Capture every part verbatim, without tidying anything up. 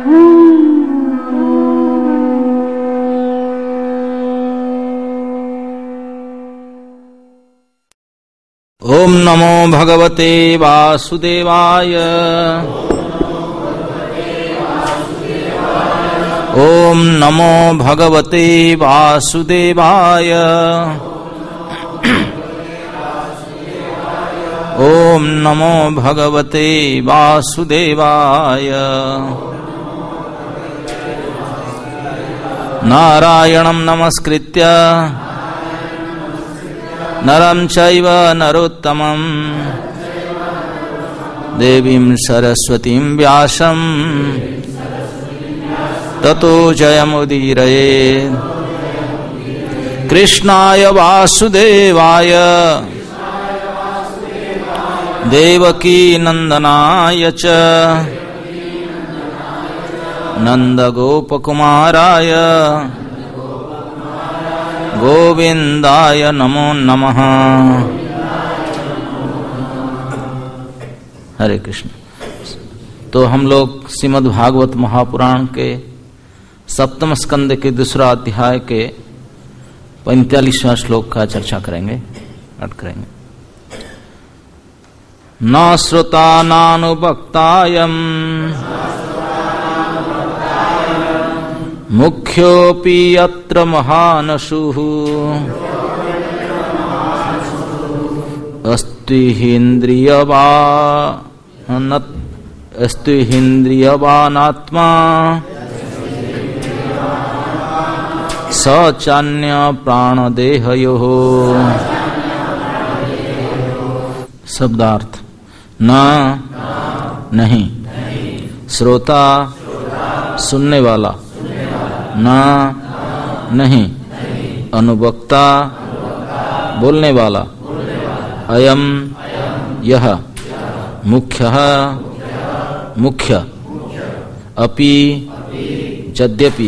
ओम नमो भगवते वासुदेवाय। ओम नमो भगवते वासुदेवाय। ओम नमो भगवते वासुदेवाय। नारायणं नमस्कृत्य नरं चैव नरोत्तमं देवीं सरस्वतीं व्यासं ततो जयमुदीरयेत्। कृष्णाय वासुदेवाय देवकी नंदनाय च नंदगोपकुमाराय गोविंदाय नमो नमः। हरे कृष्ण। तो हम लोग श्रीमद् भागवत महापुराण के सप्तम स्कंद के दूसरा अध्याय के पैंतालीसवां श्लोक का चर्चा करेंगे पाठ करेंगे। न श्रुता नानुभक्तायम् मुख्योऽपि अत्र महानशुः अस्त्विन्द्रियवान् अस्त्विन्द्रियवानात्मा स चान्य प्राणदेहयोः। शब्दार्थ न नहीं, श्रोता सुनने वाला, न नहीं, अनुभक्ता बोलने वाला, अयम यह, मुख्यः मुख्य, अपि यद्यपि,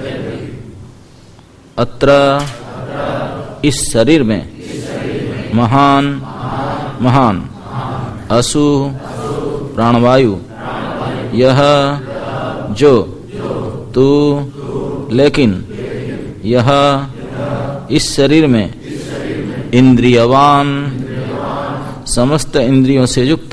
अत्र इस शरीर में, महान महान, असु प्राणवायु, यह जो, तू लेकिन, यह इस शरीर में, इंद्रियवान समस्त इंद्रियों से युक्त,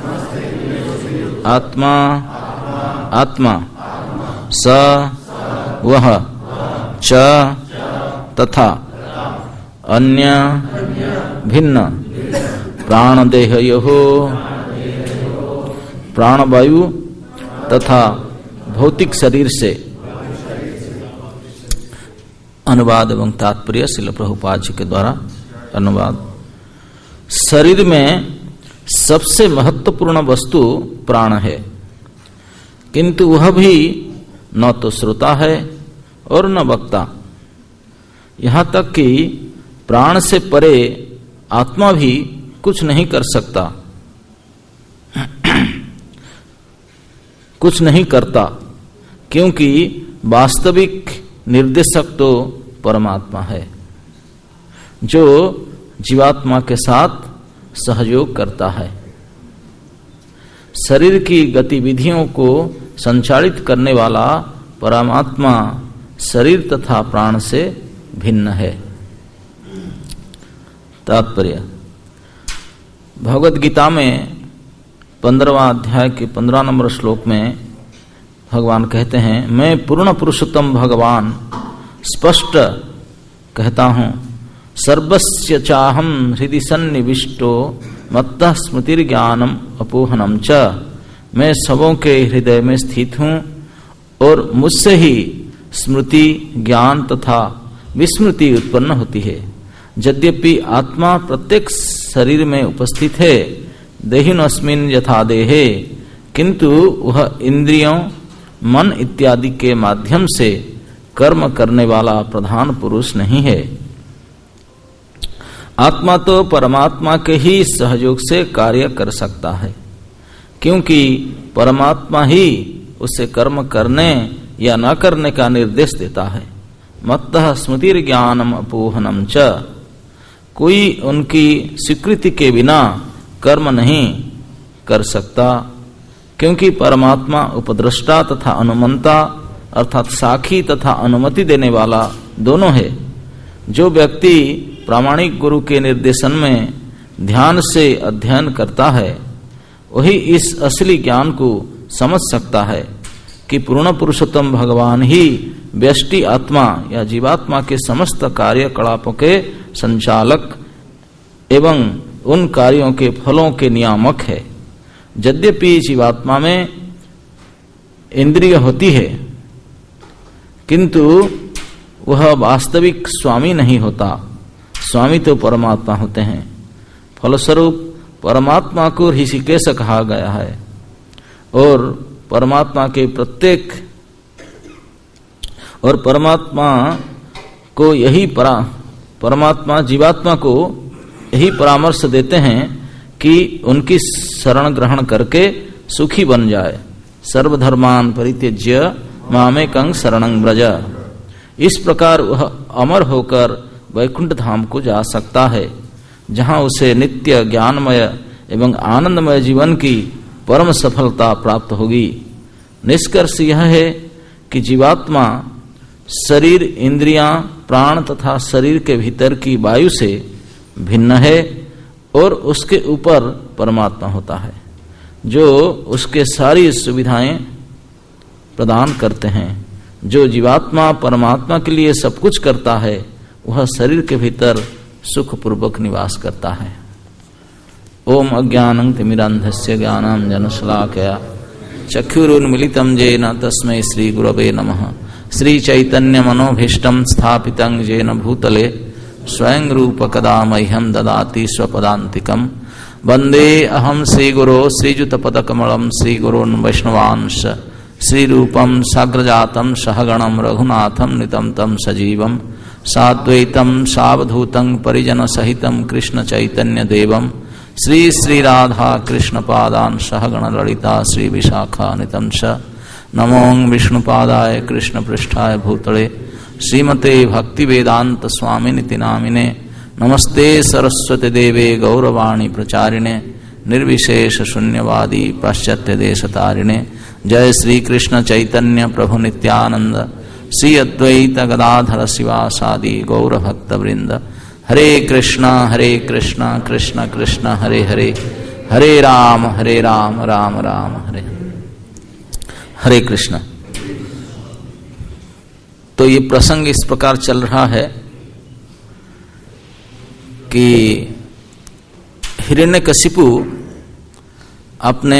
आत्मा आत्मा, स वह, च तथा, अन्य भिन्न, प्राणदेहयोः प्राणवायु तथा भौतिक शरीर से। अनुवाद एवं तात्पर्य श्रील प्रभुपाद जी के द्वारा अनुवाद। शरीर में सबसे महत्वपूर्ण वस्तु प्राण है, किंतु वह भी न तो श्रोता है और न वक्ता। यहाँ तक कि प्राण से परे आत्मा भी कुछ नहीं कर सकता, कुछ नहीं करता, क्योंकि वास्तविक निर्देशक तो परमात्मा है जो जीवात्मा के साथ सहयोग करता है। शरीर की गतिविधियों को संचालित करने वाला परमात्मा शरीर तथा प्राण से भिन्न है। तात्पर्य, भगवद गीता में पंद्रहवां अध्याय के पंद्रह नंबर श्लोक में भगवान कहते हैं, मैं पूर्ण पुरुषोत्तम भगवान स्पष्ट कहता हूं, सर्वस्य चाहम हृदि सन्निविष्टो मत्तः स्मृतिर्ज्ञानम अपोहनम च। मैं सबों के हृदय में स्थित हूं और मुझसे ही स्मृति, ज्ञान तथा विस्मृति उत्पन्न होती है। यद्यपि आत्मा प्रत्येक शरीर में उपस्थित है, देहिनोऽस्मिन् यथा देहे, किंतु वह इंद्रियों, मन इत्यादि के माध्यम से कर्म करने वाला प्रधान पुरुष नहीं है। आत्मा तो परमात्मा के ही सहयोग से कार्य कर सकता है, क्योंकि परमात्मा ही उसे कर्म करने या न करने का निर्देश देता है। मत्तः स्मृतिर्ज्ञानम अपोहनम च। कोई उनकी स्वीकृति के बिना कर्म नहीं कर सकता, क्योंकि परमात्मा उपद्रष्टा तथा अनुमंता अर्थात साखी तथा अनुमति देने वाला दोनों है। जो व्यक्ति प्रामाणिक गुरु के निर्देशन में ध्यान से अध्ययन करता है वही इस असली ज्ञान को समझ सकता है कि पूर्ण पुरुषोत्तम भगवान ही व्यष्टि आत्मा या जीवात्मा के समस्त कार्यकलापों के संचालक एवं उन कार्यों के फलों के नियामक है। यद्यपि जीवात्मा में इंद्रिय होती है किंतु वह वास्तविक स्वामी नहीं होता। स्वामी तो परमात्मा होते हैं। फलस्वरूप परमात्मा को ऋषिकेश कहा गया है और परमात्मा के प्रत्येक और परमात्मा को यही परा परमात्मा जीवात्मा को यही परामर्श देते हैं कि उनकी शरण ग्रहण करके सुखी बन जाए। सर्वधर्मान परित्यज्य मामेकं शरणं व्रज। इस प्रकार वह अमर होकर वैकुंठ धाम को जा सकता है, जहां उसे नित्य ज्ञानमय एवं आनंदमय जीवन की परम सफलता प्राप्त होगी। निष्कर्ष यह है कि जीवात्मा शरीर, इंद्रियां, प्राण तथा शरीर के भीतर की वायु से भिन्न है और उसके ऊपर परमात्मा होता है, जो उसके सारी सुविधाएं प्रदान करते हैं। जो जीवात्मा परमात्मा के लिए सब कुछ करता है वह शरीर के भीतर सुखपूर्वक निवास करता है। ओम अज्ञानं तिमिरान्धस्य ज्ञानाञ्जनशलाकया चक्षुरुन्मीलितं येन तस्मै श्री गुरवे नमः। श्री चैतन्य मनोभीष्टं स्थापितं येन भूतले स्वयं रूप कदा मह्यं ददाति स्वपदान्तिकं। वन्दे अहं श्रीगुरो श्रीयुतपदकमलं श्रीगुरोन् वैष्णवांश श्रीरूपं साग्रजातं सहगणं रघुनाथं नितं तं सजीवं साद्वैतं सावधूतं परिजनसहितं कृष्ण चैतन्य देवं श्री श्री राधा कृष्ण पादान सहगण ललिता श्री विशाखा नितं च। नमो विष्णुपादाय कृष्ण पृष्ठाय भूतले श्रीमते भक्ति वेदांत स्वामिनिति नामिने। नमस्ते सरस्वती देवे गौरवाणी प्रचारिणे निर्विशेष शून्यवादी पाश्चात्य देशतारिणे। जय श्री कृष्ण चैतन्य प्रभु नित्यानंद श्री अद्वैत गदाधर शिवासादि गौर भक्त वृंद। हरे कृष्णा हरे कृष्णा कृष्ण कृष्ण हरे हरे, हरे राम हरे राम राम राम हरे हरे कृष्ण। तो ये प्रसंग इस प्रकार चल रहा है कि हिरण्यकशिपु अपने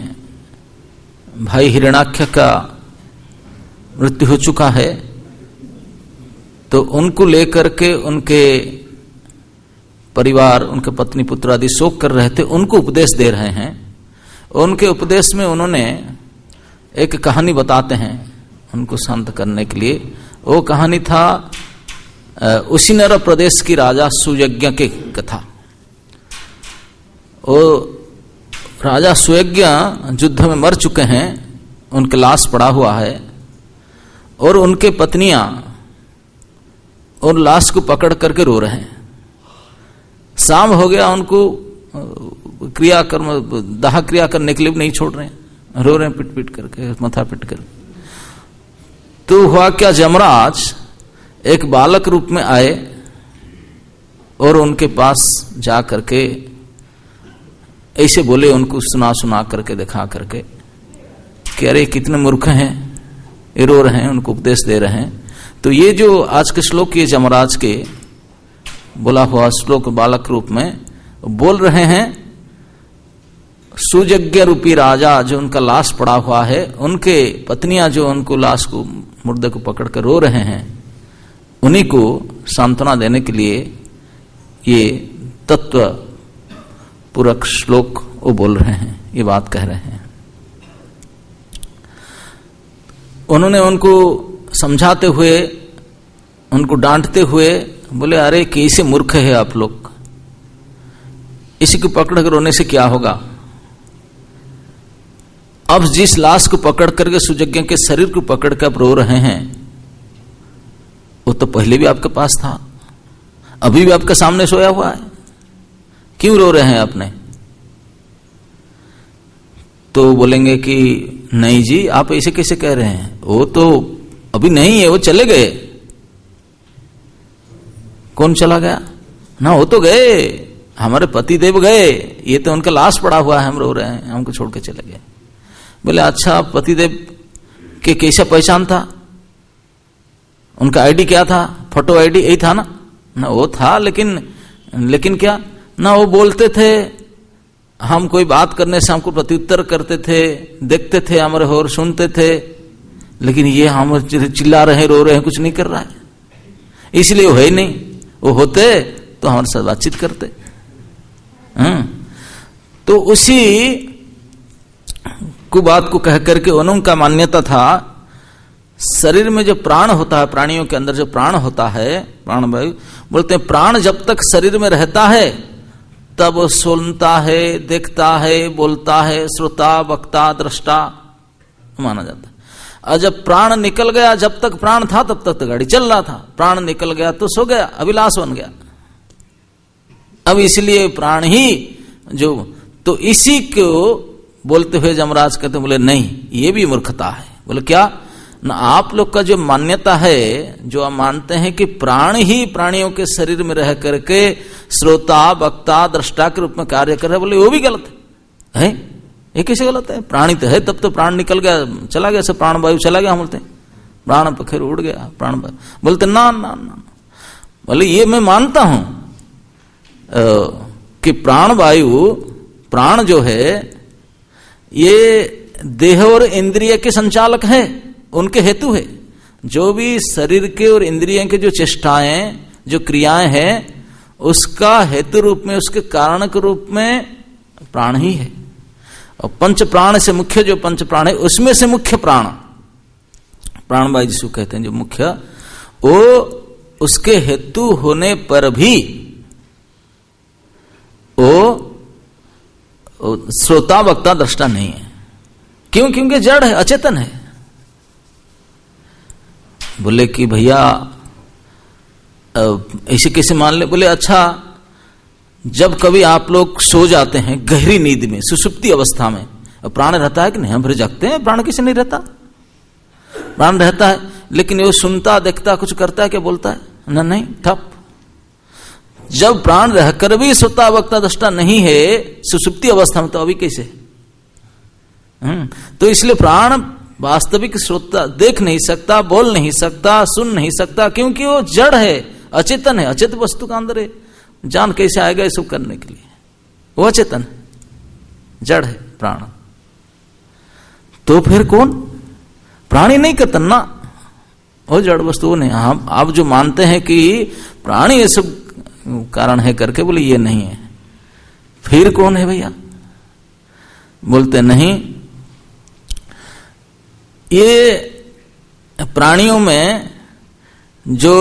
भाई हिरण्याक्ष का मृत्यु हो चुका है, तो उनको लेकर के उनके परिवार, उनके पत्नी पुत्र आदि शोक कर रहे थे, उनको उपदेश दे रहे हैं। उनके उपदेश में उन्होंने एक कहानी बताते हैं उनको शांत करने के लिए। वो कहानी था उसीनर प्रदेश की राजा सुयज्ञ की कथा। वो राजा सुयज्ञ युद्ध में मर चुके हैं, उनके लाश पड़ा हुआ है और उनके पत्नियां और लाश को पकड़ करके रो रहे हैं। शाम हो गया, उनको क्रिया कर्म दाह क्रिया करने के लिए भी नहीं छोड़ रहे हैं, रो रहे हैं पिट पिट करके, माथा पिट कर। तो हुआ क्या, जमराज एक बालक रूप में आए और उनके पास जा करके ऐसे बोले, उनको सुना सुना करके दिखा करके कि अरे कितने मूर्ख हैं, ये रो रहे हैं, उनको उपदेश दे रहे हैं। तो ये जो आज के श्लोक, ये जमराज के बोला हुआ श्लोक बालक रूप में बोल रहे हैं। सुयज्ञ रूपी राजा जो उनका लाश पड़ा हुआ है, उनके पत्नियां जो उनको लाश को, मुर्दे को पकड़ कर रो रहे हैं, उन्हीं को सांत्वना देने के लिए ये तत्व पूरक श्लोक वो बोल रहे हैं, ये बात कह रहे हैं। उन्होंने उनको समझाते हुए, उनको डांटते हुए बोले, अरे कैसे मूर्ख है आप लोग, इसी को पकड़ कर रोने से क्या होगा। अब जिस लाश को पकड़ करके सुयज्ञ के शरीर को पकड़ कर आप रो रहे हैं, वो तो पहले भी आपके पास था, अभी भी आपके सामने सोया हुआ है, क्यों रो रहे हैं अपने। तो बोलेंगे कि नहीं जी आप ऐसे कैसे कह रहे हैं, वो तो अभी नहीं है, वो चले गए। कौन चला गया? ना वो तो गए, हमारे पति देव गए, ये तो उनका लाश पड़ा हुआ है, हम रो रहे हैं, हमको छोड़ के चले गए। बोले अच्छा पति देव के कैसा पहचान था, उनका आईडी क्या था, फोटो आईडी यही था ना? ना वो था, लेकिन लेकिन क्या ना वो बोलते थे, हम कोई बात करने से हमको प्रत्युत्तर करते थे, देखते थे हमारे और सुनते थे, लेकिन ये हम चिल्ला रहे रो रहे हैं, कुछ नहीं कर रहा है, इसलिए वो है ही नहीं। वो होते तो हमारे साथ बातचीत करते। हम्म तो उसी को बात को कह करके उनका मान्यता था शरीर में जो प्राण होता है, प्राणियों के अंदर जो प्राण होता है, प्राण वायु, बोलते हैं प्राण जब तक शरीर में रहता है तब सुनता है, देखता है, बोलता है, श्रोता, वक्ता, दृष्टा माना जाता है। और जब प्राण निकल गया, जब तक प्राण था तब तक तो गाड़ी चल रहा था, प्राण निकल गया तो सो गया, अभिलाष बन गया। अब इसलिए प्राण ही जो, तो इसी को बोलते हुए जमराज कहते बोले नहीं ये भी मूर्खता है। बोले क्या ना, आप लोग का जो मान्यता है, जो आप मानते हैं कि प्राण ही प्राणियों के शरीर में रह करके श्रोता, वक्ता, दृष्टा के रूप में कार्य कर रहे, बोले वो भी गलत है, है? ये कैसे गलत है? प्राणी तो है, तब तो प्राण निकल गया, चला गया, सब प्राण वायु चला गया, हम बोलते प्राण पखेर उड़ गया, प्राण वायु। बोलते ना ना ना, बोले ये मैं मानता हूं कि प्राण वायु, प्राण जो है ये देह और इंद्रिय के संचालक है, उनके हेतु है। जो भी शरीर के और इंद्रियों के जो चेष्टाएं, जो क्रियाएं हैं, उसका हेतु रूप में, उसके कारण के रूप में प्राण ही है। और पंच प्राण से मुख्य जो पंच प्राण है, उसमें से मुख्य प्राण, प्राणवायु जिसको कहते हैं, जो मुख्य, वो उसके हेतु होने पर भी वो श्रोता, वक्ता, दृष्टा नहीं है। क्यों? क्योंकि जड़ है, अचेतन है। बोले कि भैया ऐसे कैसे मान ले? बोले अच्छा, जब कभी आप लोग सो जाते हैं गहरी नींद में, सुसुप्ति अवस्था में, प्राण रहता है कि नहीं? हम फिर जागते हैं, प्राण किसे नहीं रहता? प्राण रहता है, लेकिन वो सुनता, देखता, कुछ करता है क्या? बोलता है ना? नहीं, ठप। जब प्राण रहकर भी श्रोता, वक्ता, दृष्टा नहीं है सुसुप्ति अवस्था में, तो अभी कैसे? हम्म तो इसलिए प्राण वास्तविक श्रोता देख नहीं सकता, बोल नहीं सकता, सुन नहीं सकता, क्योंकि वो जड़ है, अचेतन है, अचेत वस्तु का अंदर है। जान कैसे आएगा ये सब करने के लिए? वो अचेतन है, जड़ है प्राण। तो फिर कौन? प्राणी नहीं कहते ना, वो जड़ वस्तु नहीं। हम आप जो मानते हैं कि प्राणी ये सब कारण है करके, बोले ये नहीं है, फिर कौन है भैया? बोलते नहीं, ये प्राणियों में जो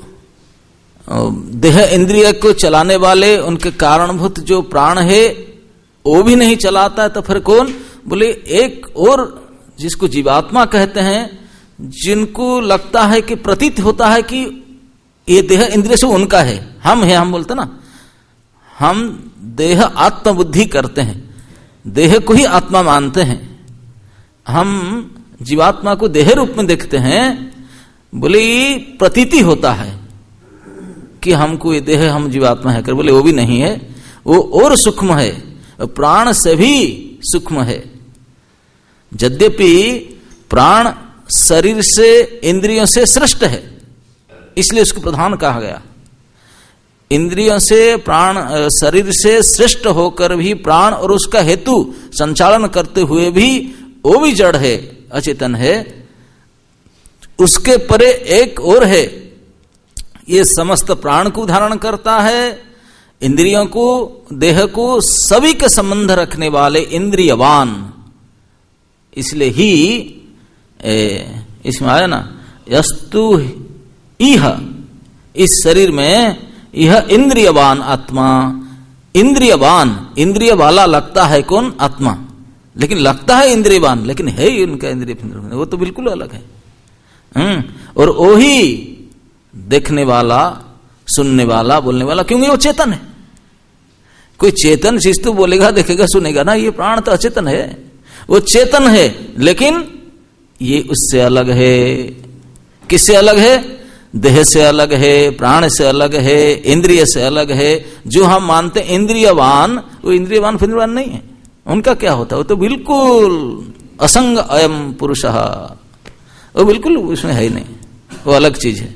देह इंद्रिय को चलाने वाले, उनके कारणभूत जो प्राण है वो भी नहीं चलाता है, तो फिर कौन? बोले एक और जिसको जीवात्मा कहते हैं, जिनको लगता है कि प्रतीत होता है कि ये देह इंद्रिय से उनका है, हम है, हम बोलते ना, हम देह आत्मबुद्धि करते हैं, देह को ही आत्मा मानते हैं, हम जीवात्मा को देह रूप में देखते हैं। बोले प्रतीति होता है कि हमको ये देह, हम जीवात्मा है कर, बोले वो भी नहीं है, वो और सूक्ष्म है, प्राण से भी सूक्ष्म है। यद्यपि प्राण शरीर से, इंद्रियों से श्रेष्ठ है, इसलिए उसको प्रधान कहा गया। इंद्रियों से, प्राण, शरीर से श्रेष्ठ होकर भी प्राण और उसका हेतु संचालन करते हुए भी वो भी जड़ है, अचेतन है। उसके परे एक और है, ये समस्त प्राण को धारण करता है, इंद्रियों को, देह को, सभी के संबंध रखने वाले इंद्रियवान। इसलिए ही ए, इसमें आया ना, यस्तु इह, इस शरीर में यह इंद्रियवान आत्मा, इंद्रियवान, इंद्रिय वाला लगता है कौन? आत्मा। लेकिन लगता है इंद्रियवान, लेकिन है ही उनका इंद्रिय, वो तो बिल्कुल अलग है। हम्म और वही देखने वाला, सुनने वाला, बोलने वाला, क्योंकि वो चेतन है। कोई चेतन चीज तो बोलेगा, देखेगा, सुनेगा ना, ये प्राण तो अचेतन है। वो चेतन है, लेकिन ये उससे अलग है। किससे अलग है? देह से अलग है, प्राण से अलग है, इंद्रिय से अलग है। जो हम मानते हैं इंद्रियवान, वो इंद्रियवान फिंद्रियवान नहीं है। उनका क्या होता है? वो तो बिल्कुल असंग अयम पुरुषः, वो बिल्कुल उसमें है ही नहीं, वो अलग चीज है।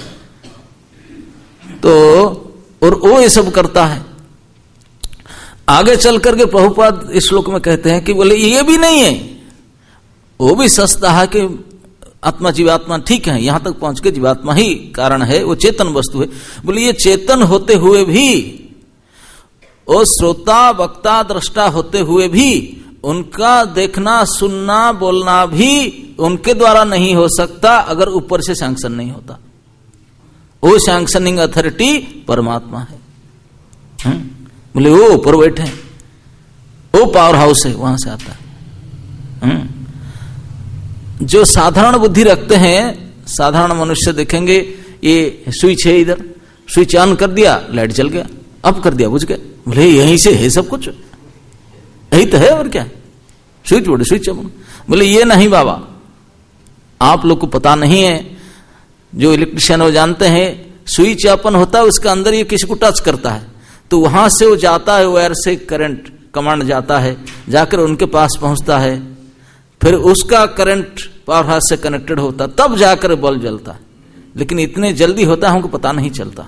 तो और वो ये सब करता है। आगे चल करके प्रभुपाद इस श्लोक में कहते हैं कि बोले ये भी नहीं है, वो भी सस्ता है कि आत्मा जीवात्मा ठीक है, यहां तक पहुंच के जीवात्मा ही कारण है, वो चेतन वस्तु है। बोले ये चेतन होते हुए भी, वो श्रोता वक्ता दृष्टा होते हुए भी, उनका देखना सुनना बोलना भी उनके द्वारा नहीं हो सकता अगर ऊपर से सैंक्शन नहीं होता। वो सैंक्शनिंग अथॉरिटी परमात्मा है। बोले वो ऊपर बैठे, वो पावर हाउस है, वहां से आता है। जो साधारण बुद्धि रखते हैं, साधारण मनुष्य देखेंगे, ये स्विच है इधर, स्विच ऑन कर दिया लाइट जल गया, अब कर दिया बुझ गया। बोले यहीं से है सब कुछ, यही तो है और क्या, स्विच बोर्ड स्विच। बोले ये नहीं बाबा, आप लोग को पता नहीं है। जो इलेक्ट्रिशियन वो जानते हैं, स्विच ओपन होता है, उसके अंदर ये किसी को टच करता है तो वहां से वो जाता है, वायर से करंट कमांड जाता है, जाकर उनके पास पहुंचता है, फिर उसका करंट पावर हाउस से कनेक्टेड होता, तब जाकर बल्ब जलता है। लेकिन इतने जल्दी होता है हमको पता नहीं चलता।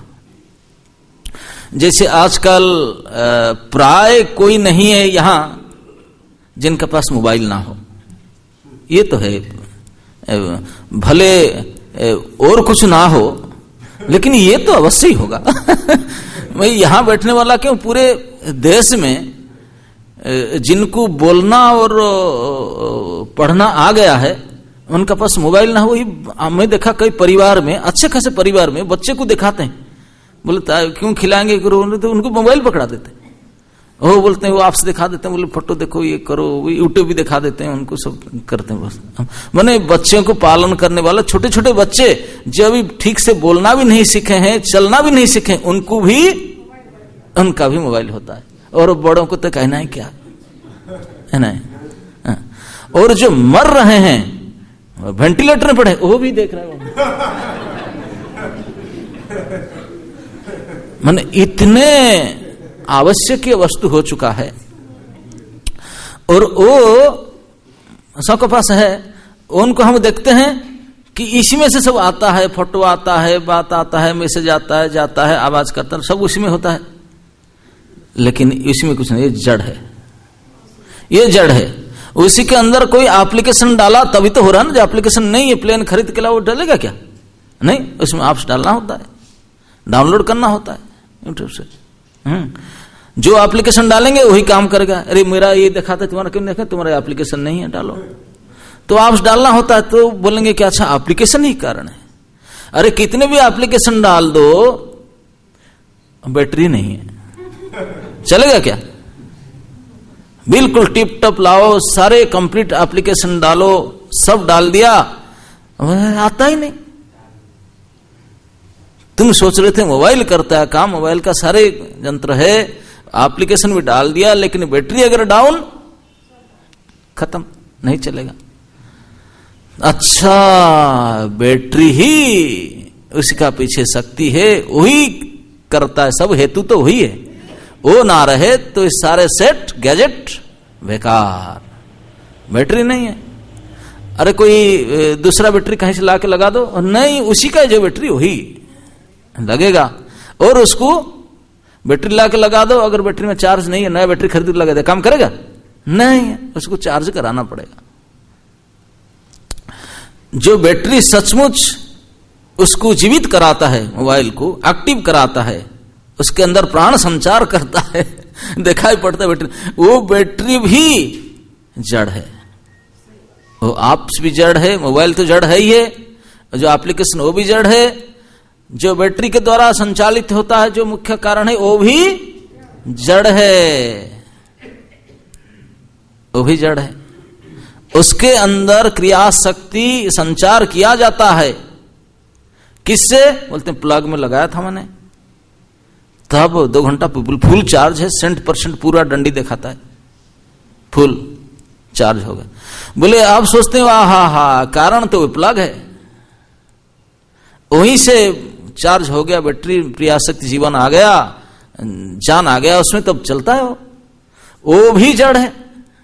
जैसे आजकल प्राय कोई नहीं है यहां जिनके पास मोबाइल ना हो, ये तो है। भले और कुछ ना हो, लेकिन ये तो अवश्य ही होगा। मैं यहां बैठने वाला क्यों, पूरे देश में जिनको बोलना और पढ़ना आ गया है, उनका पास मोबाइल ना हो। मैं देखा कई परिवार में, अच्छे खासे परिवार में बच्चे को दिखाते हैं, बोले क्यों खिलाएंगे करो, तो उनको मोबाइल पकड़ा देते हैं। वो बोलते हैं, वो आपसे दिखा देते हैं, बोले फोटो देखो, ये करो, यूट्यूब भी दिखा देते हैं, उनको सब करते हैं। बस मैंने बच्चों को पालन करने वाला, छोटे छोटे बच्चे जो अभी ठीक से बोलना भी नहीं सीखे हैं, चलना भी नहीं सीखे, उनको भी उनका भी मोबाइल होता है। और बड़ों को तो कहना है क्या है ना। और जो मर रहे हैं वेंटिलेटर में पड़े, वो भी देख रहे हो। माने इतने आवश्यक वस्तु हो चुका है, और वो सबके पास है। उनको हम देखते हैं कि इसी में से सब आता है, फोटो आता है, बात आता है, मैसेज आता है, जाता है, आवाज करता है, सब उसी में होता है। लेकिन इसमें कुछ नहीं, ये जड़ है, ये जड़ है। उसी के अंदर कोई एप्लीकेशन डाला तभी तो हो रहा है ना। जो एप्लीकेशन नहीं है, प्लेन खरीद के लाओ, डालेगा क्या? नहीं, उसमें ऐप्स डालना होता है, डाउनलोड करना होता है यूट्यूब से। हम्म जो एप्लीकेशन डालेंगे वही काम करेगा। अरे मेरा ये देखा था, तुम्हारा क्यों देखा, तुम्हारा एप्लीकेशन नहीं है, डालो। तो ऐप्स डालना होता है, तो बोलेंगे कि अच्छा एप्लीकेशन ही कारण है। अरे कितने भी एप्लीकेशन डाल दो, बैटरी नहीं है, चलेगा क्या? बिल्कुल टिप टप लाओ, सारे कंप्लीट एप्लीकेशन डालो, सब डाल दिया, आता ही नहीं। तुम सोच रहे थे मोबाइल करता है काम, मोबाइल का सारे यंत्र है, एप्लीकेशन भी डाल दिया, लेकिन बैटरी अगर डाउन, खत्म, नहीं चलेगा। अच्छा, बैटरी ही उसका पीछे शक्ति है, वही करता है, सब हेतु तो वही है। वो ना रहे तो इस सारे सेट गैजेट बेकार, बैटरी नहीं है। अरे कोई दूसरा बैटरी कहीं से ला के लगा दो, नहीं, उसी का जो बैटरी वही लगेगा। और उसको बैटरी ला के लगा दो, अगर बैटरी में चार्ज नहीं है, नया बैटरी खरीद के लगा दे, काम करेगा? नहीं, उसको चार्ज कराना पड़ेगा। जो बैटरी सचमुच उसको जीवित कराता है, मोबाइल को एक्टिव कराता है, उसके अंदर प्राण संचार करता है, दिखाई पड़ता है बैटरी, वो बैटरी भी जड़ है। वो आपस भी जड़ है, मोबाइल तो जड़ है ही है, जो एप्लीकेशन वो भी जड़ है, जो बैटरी के द्वारा संचालित होता है, जो मुख्य कारण है, वो भी जड़ है, वो भी जड़ है। उसके अंदर क्रिया शक्ति संचार किया जाता है, किससे? बोलते हैं प्लग में लगाया था मैंने, तब दो घंटा फुल चार्ज है, सेंट परसेंट पूरा डंडी दिखाता है, फुल चार्ज हो गया। बोले आप सोचते हो हा हा कारण तो प्लग है, वहीं से चार्ज हो गया, बैटरी प्रियाशक्ति जीवन आ गया, जान आ गया उसमें, तब चलता है वो वो भी जड़ है,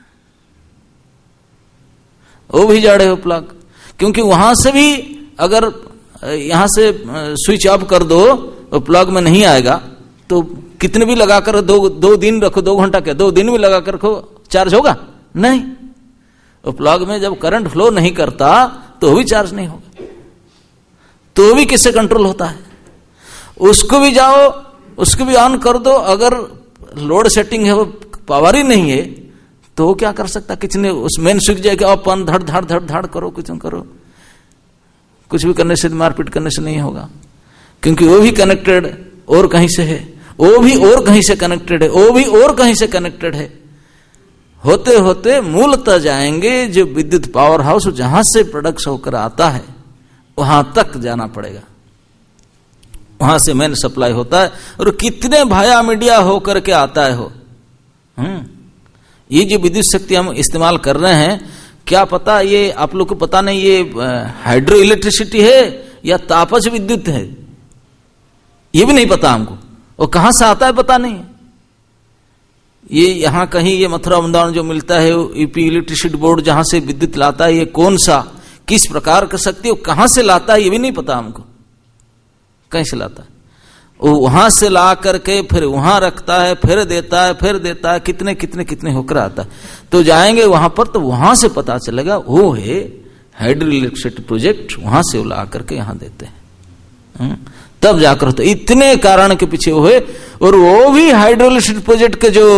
वो भी जड़ है वो प्लग। क्योंकि वहां से भी अगर यहां से स्विच ऑफ कर दो वो प्लग में नहीं आएगा, तो कितने भी लगाकर दो दो दिन रखो, दो घंटा क्या दो दिन भी लगाकर रखो, चार्ज होगा नहीं। वो प्लग में जब करंट फ्लो नहीं करता तो भी चार्ज नहीं होगा, तो भी किससे कंट्रोल होता है। उसको भी जाओ, उसको भी ऑन कर दो, अगर लोड सेटिंग है वो पावर ही नहीं है तो वो क्या कर सकता, किसने उस मेन स्विच जाके अपन धड़ धड़ धड़ धड़ करो, कुछ करो, कुछ भी करने से, मारपीट करने से नहीं होगा। क्योंकि वो भी कनेक्टेड और कहीं से है, वो भी और कहीं से कनेक्टेड है, वो भी और कहीं से कनेक्टेड है, होते होते मूलतः जाएंगे जो विद्युत पावर हाउस जहां से प्रोडक्ट होकर आता है वहां तक जाना पड़ेगा, वहां से मेन सप्लाई होता है। और कितने भाया मीडिया होकर के आता है हो। हम्म ये जो विद्युत शक्ति हम इस्तेमाल कर रहे हैं, क्या पता ये आप लोग को पता नहीं ये हाइड्रो इलेक्ट्रिसिटी है या तापज विद्युत है, ये भी नहीं पता हमको, वो कहां से आता है पता नहीं। ये यहां कहीं ये मथुरा वृंदावन जो मिलता है यूपी इलेक्ट्रिसिटी बोर्ड जहां से विद्युत लाता है, ये कौन सा किस प्रकार का शक्ति वो कहां से लाता है ये भी नहीं पता हमको, कहीं से लाता है वो, वहां से ला करके फिर वहां रखता है, फिर देता है, फिर देता है, कितने कितने कितने होकर आता है। तो जाएंगे वहां पर तो वहां से पता चलेगा वो है हाइड्रो इलेक्ट्रिसिटी प्रोजेक्ट, वहां से वो ला करके यहां देते हैं, तब जाकर होता। इतने कारण के पीछे वो है। और वो भी हाइड्रो इलेक्ट्रिसिटी प्रोजेक्ट के जो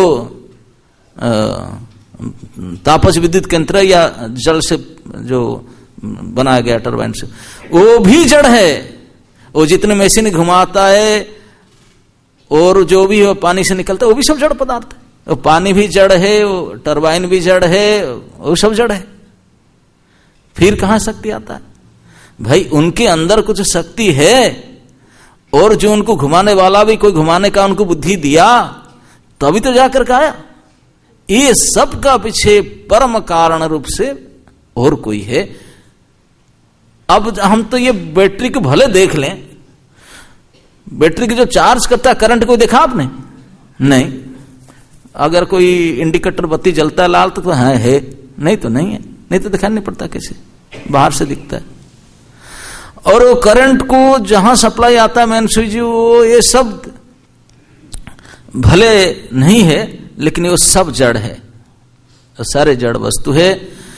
तापज विद्युत केंद्र या जल से जो बनाया गया टरबाइन से, वो भी जड़ है। वो जितने मशीन घुमाता है और जो भी वो पानी से निकलता है वो भी सब जड़ पदार्थ है। वो पानी भी जड़ है, वो टरबाइन भी जड़ है, वो सब जड़ है। फिर कहां शक्ति आता है भाई? उनके अंदर कुछ शक्ति है, और जो उनको घुमाने वाला भी कोई घुमाने का उनको बुद्धि दिया तभी तो जाकर के आया। ये सब का पीछे परम कारण रूप से और कोई है। अब हम तो ये बैटरी को भले देख लें, बैटरी की जो चार्ज करता है करंट को देखा आपने? नहीं। अगर कोई इंडिकेटर बत्ती जलता है लाल तो, तो है, है नहीं तो नहीं है, नहीं तो दिखाई नहीं पड़ता, कैसे बाहर से दिखता है। और वो करंट को जहां सप्लाई आता है मेन स्विच, वो ये सब भले नहीं है लेकिन वो सब जड़ है, वो सारे जड़ वस्तु है।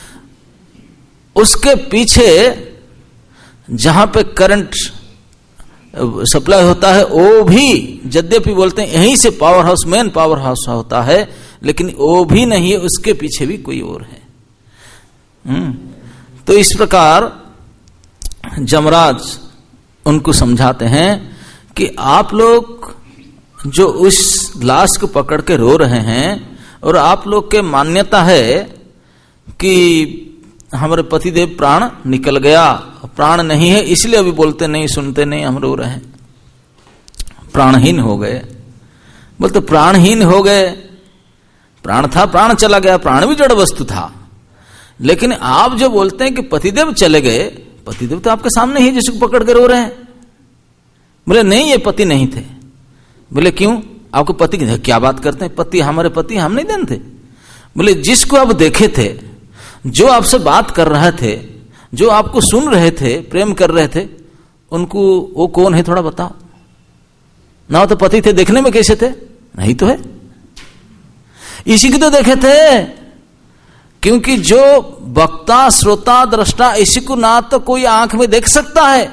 उसके पीछे जहां पे करंट सप्लाई होता है वो भी यद्यपि बोलते हैं यहीं से power house main power house होता है, लेकिन वो भी नहीं है, उसके पीछे भी कोई और है। हम्म तो इस प्रकार जमराज उनको समझाते हैं कि आप लोग जो उस लाश को पकड़ के रो रहे हैं और आप लोग के मान्यता है कि हमारे पतिदेव प्राण निकल गया, प्राण नहीं है इसलिए अभी बोलते नहीं, सुनते नहीं, हम रो रहे हैं, प्राणहीन हो गए। बोलते प्राणहीन हो गए, प्राण था, प्राण चला गया, प्राण भी जड़ वस्तु था। लेकिन आप जो बोलते हैं कि पतिदेव चले गए, पतिदेव तो आपके सामने ही जिसको पकड़ के रो रहे हैं। बोले नहीं ये पति नहीं थे। बोले क्यों? आपको पति क्या बात करते हैं? पति हमारे पति हम नहीं जानते। बोले जिसको आप देखे थे, जो आपसे बात कर रहे थे, जो आपको सुन रहे थे, प्रेम कर रहे थे, उनको वो कौन है थोड़ा बताओ ना। हो तो पति थे, देखने में कैसे थे? नहीं तो है, इसी की तो देखे थे। क्योंकि जो वक्ता श्रोता दृष्टा इसी को ना तो कोई आंख में देख सकता है,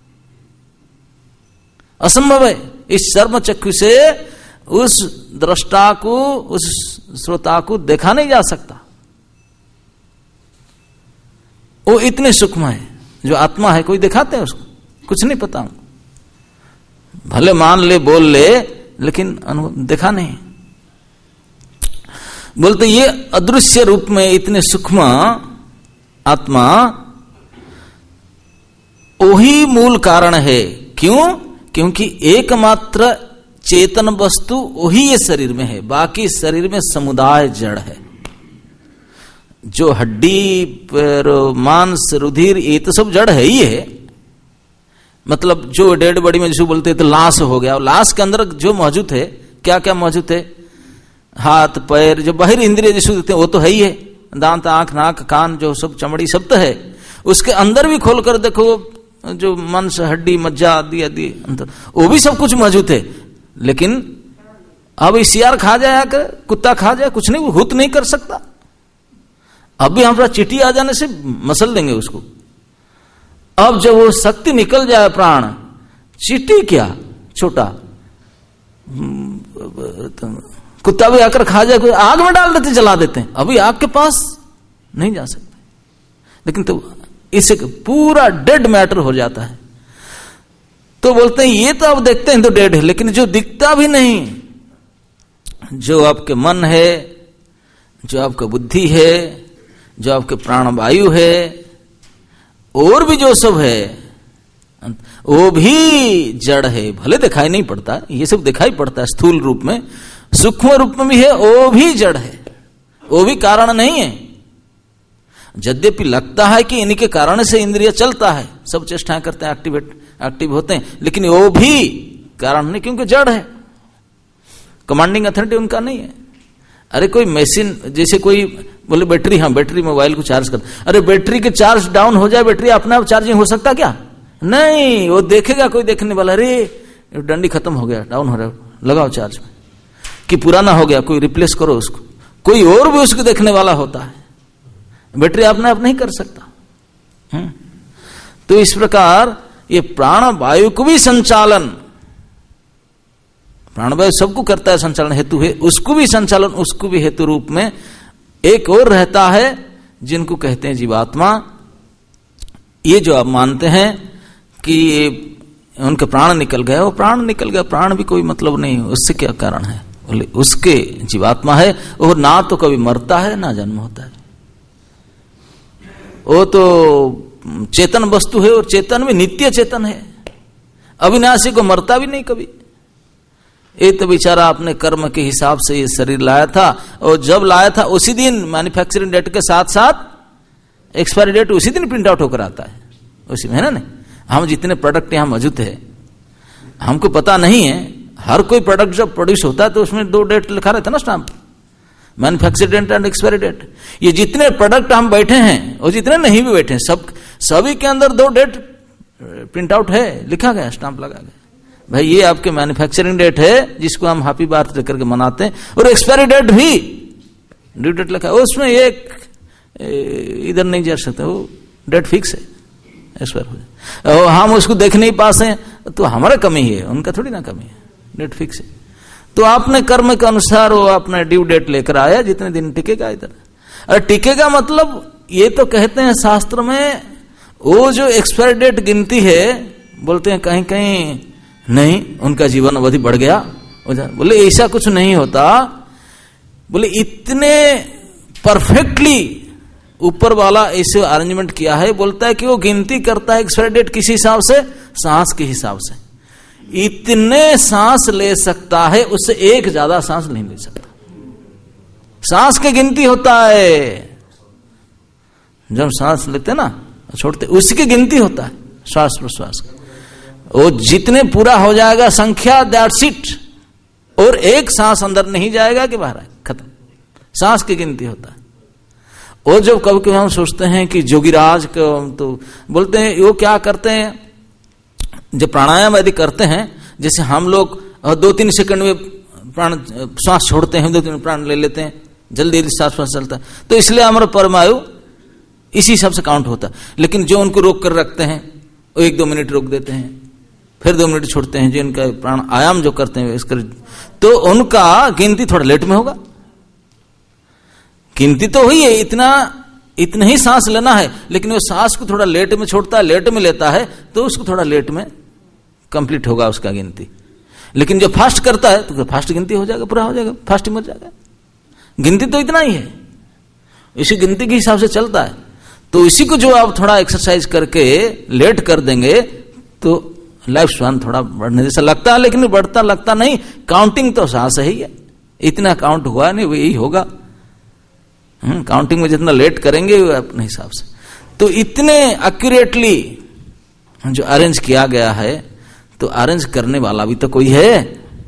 असंभव है। इस शर्म चक्षु से उस दृष्टा को, उस श्रोता को देखा नहीं जा सकता। वो इतने सूक्ष्म है, जो आत्मा है कोई दिखाते हैं उसको, कुछ नहीं पता, भले मान ले बोल ले लेकिन अनुभव देखा नहीं। बोलते ये अदृश्य रूप में इतने सूक्ष्म आत्मा वही मूल कारण है। क्यों? क्योंकि एकमात्र चेतन वस्तु वही ये शरीर में है, बाकी शरीर में समुदाय जड़ है। जो हड्डी मांस रुधिर ये तो सब जड़ है ही है। मतलब जो डेड बॉडी में जिसको बोलते हैं तो लाश हो गया, लाश के अंदर जो मौजूद है क्या क्या मौजूद है, हाथ पैर जो बाहरी इंद्रिय जिसको देते हैं वो तो है ही है, दांत आंख नाक कान जो सब चमड़ी सब तो है। उसके अंदर भी खोल कर देखो जो मांस हड्डी मज्जा आदि आदि अंदर वो भी सब कुछ मौजूद है। लेकिन अब सियार खा जाए आकर, कुत्ता खा जाए, कुछ नहीं, वो हुत नहीं कर सकता। अब भी हमारा चींटी आ जाने से मसल देंगे उसको। अब जब वो शक्ति निकल जाए प्राण, चींटी क्या छोटा, कुत्ता भी आकर खा जाए, कोई आग में डाल देते जला देते हैं, अभी आग के पास नहीं जा सकते। लेकिन तो इससे पूरा डेड मैटर हो जाता है। तो बोलते हैं ये तो आप देखते हैं तो डेड है, लेकिन जो दिखता भी नहीं, जो आपके मन है, जो आपका बुद्धि है, जो आपके प्राणवायु है, और भी जो सब है वो भी जड़ है। भले दिखाई नहीं पड़ता, ये सब दिखाई पड़ता है स्थूल रूप में, सूक्ष्म रूप में भी है, वो भी जड़ है, वो भी कारण नहीं है। यद्यपि लगता है कि इन्हीं के कारण से इंद्रिय चलता है, सब चेष्टाएं करते हैं, एक्टिवेट एक्टिव होते हैं, लेकिन वो भी कारण नहीं, क्योंकि जड़ है, कमांडिंग अथॉरिटी उनका नहीं है। अरे कोई मशीन, जैसे कोई बोले बैटरी, हाँ बैटरी मोबाइल को चार्ज कर, अरे बैटरी के चार्ज डाउन हो जाए, बैटरी अपने आप चार्जिंग हो सकता क्या? नहीं, वो देखेगा कोई देखने वाला, अरे डंडी खत्म हो गया, डाउन हो रहा है, लगाओ चार्ज में, कि पुराना हो गया कोई रिप्लेस करो उसको, कोई और भी उसको देखने वाला होता है, बैटरी अपने आप नहीं कर सकता। हुँ? तो इस प्रकार ये प्राण वायु को भी संचालन, प्राणवायु सबको करता है संचालन, हेतु है, उसको भी संचालन, उसको भी हेतु रूप में एक और रहता है जिनको कहते हैं जीवात्मा। ये जो आप मानते हैं कि उनके प्राण निकल गए, वो प्राण निकल गया, प्राण भी कोई मतलब नहीं, उससे क्या कारण है? बोले उसके जीवात्मा है, वो ना तो कभी मरता है ना जन्म होता है, वो तो चेतन वस्तु है, और चेतन भी नित्य चेतन है, अविनाशी को मरता भी नहीं कभी। ये तो बेचारा अपने कर्म के हिसाब से ये शरीर लाया था, और जब लाया था उसी दिन मैन्युफैक्चरिंग डेट के साथ साथ एक्सपायरी डेट उसी दिन प्रिंट आउट होकर आता है, उसी में है ना। हम जितने प्रोडक्ट यहाँ मौजूद है, हमको पता नहीं है, हर कोई प्रोडक्ट जब प्रोड्यूस होता है तो उसमें दो डेट लिखा रहता है ना, stamp, manufacture date and expiry date. ये जितने प्रोडक्ट हम बैठे हैं और जितने नहीं भी बैठे हैं, सब सभी के अंदर दो डेट प्रिंट आउट है, लिखा गया, स्टाम्प लगा गया, भाई ये आपके मैन्युफैक्चरिंग डेट है जिसको हम हैप्पी बर्थडे करके मनाते हैं, और एक्सपायरी डेट भी ड्यू डेट लिखा है, उसमें एक इधर नहीं जा सकते, वो डेट फिक्स है, एक्सपायर हो जाए। हम उसको देख नहीं पाते तो हमारा कमी है, उनका थोड़ी ना कमी है, डेट फिक्स है। तो आपने कर्म के अनुसार वो अपना ड्यू डेट लेकर आया, जितने दिन टिकेगा इधर। अरे टिकेगा मतलब ये तो कहते हैं शास्त्र में, वो जो एक्सपायर डेट गिनती है, बोलते हैं कहीं कहीं नहीं उनका जीवन अवधि बढ़ गया, बोले ऐसा कुछ नहीं होता, बोले इतने परफेक्टली ऊपर वाला ऐसे अरेंजमेंट किया है, बोलता है कि वो गिनती करता है एक्सपायरी डेट किसी हिसाब से, सांस के हिसाब से, इतने सांस ले सकता है, उससे एक ज्यादा सांस नहीं ले सकता, सांस की गिनती होता है, जब सांस लेते ना छोड़ते उसकी गिनती होता है, श्वास प्रश्वास, वो जितने पूरा हो जाएगा संख्या, दैट्स इट, और एक सांस अंदर नहीं जाएगा कि बाहर, खत्म, सांस की गिनती होता है। और जब कभी कभी हम सोचते हैं कि जोगीराज को, तो बोलते हैं वो क्या करते हैं, जब प्राणायाम यदि करते हैं, जैसे हम लोग दो तीन सेकंड में प्राण श्वास छोड़ते हैं, दो तीन प्राण ले लेते हैं, जल्दी जल्दी सांस सांस चलता है, तो इसलिए हमारा परमायु इसी हिसाब से काउंट होता है। लेकिन जो उनको रोक कर रखते हैं, वो एक दो मिनट रोक देते हैं, फिर दो मिनट छोड़ते हैं, जो इनका प्राण आयाम जो करते हैं इसका, तो उनका गिनती थोड़ा लेट में होगा। गिनती तो हुई है, इतना इतना ही सांस लेना है, लेकिन वो सांस को थोड़ा लेट में छोड़ता है, लेट में लेता है, तो उसको थोड़ा लेट में कंप्लीट होगा उसका गिनती। लेकिन जो फास्ट करता है तो फास्ट गिनती हो जाएगा, पूरा हो जाएगा, फास्ट ही मर जाएगा। गिनती तो इतना ही है, इसी गिनती के हिसाब से चलता है। तो इसी को जो आप थोड़ा एक्सरसाइज करके लेट कर देंगे तो लाइफ स्पैन थोड़ा बढ़ने जैसा लगता है, लेकिन बढ़ता लगता नहीं, काउंटिंग तो सांस ही है, इतना काउंट हुआ नहीं, वो यही होगा। काउंटिंग में जितना लेट करेंगे अपने हिसाब से। तो इतने एक्यूरेटली जो अरेंज किया गया है, तो अरेंज करने वाला भी तो कोई है।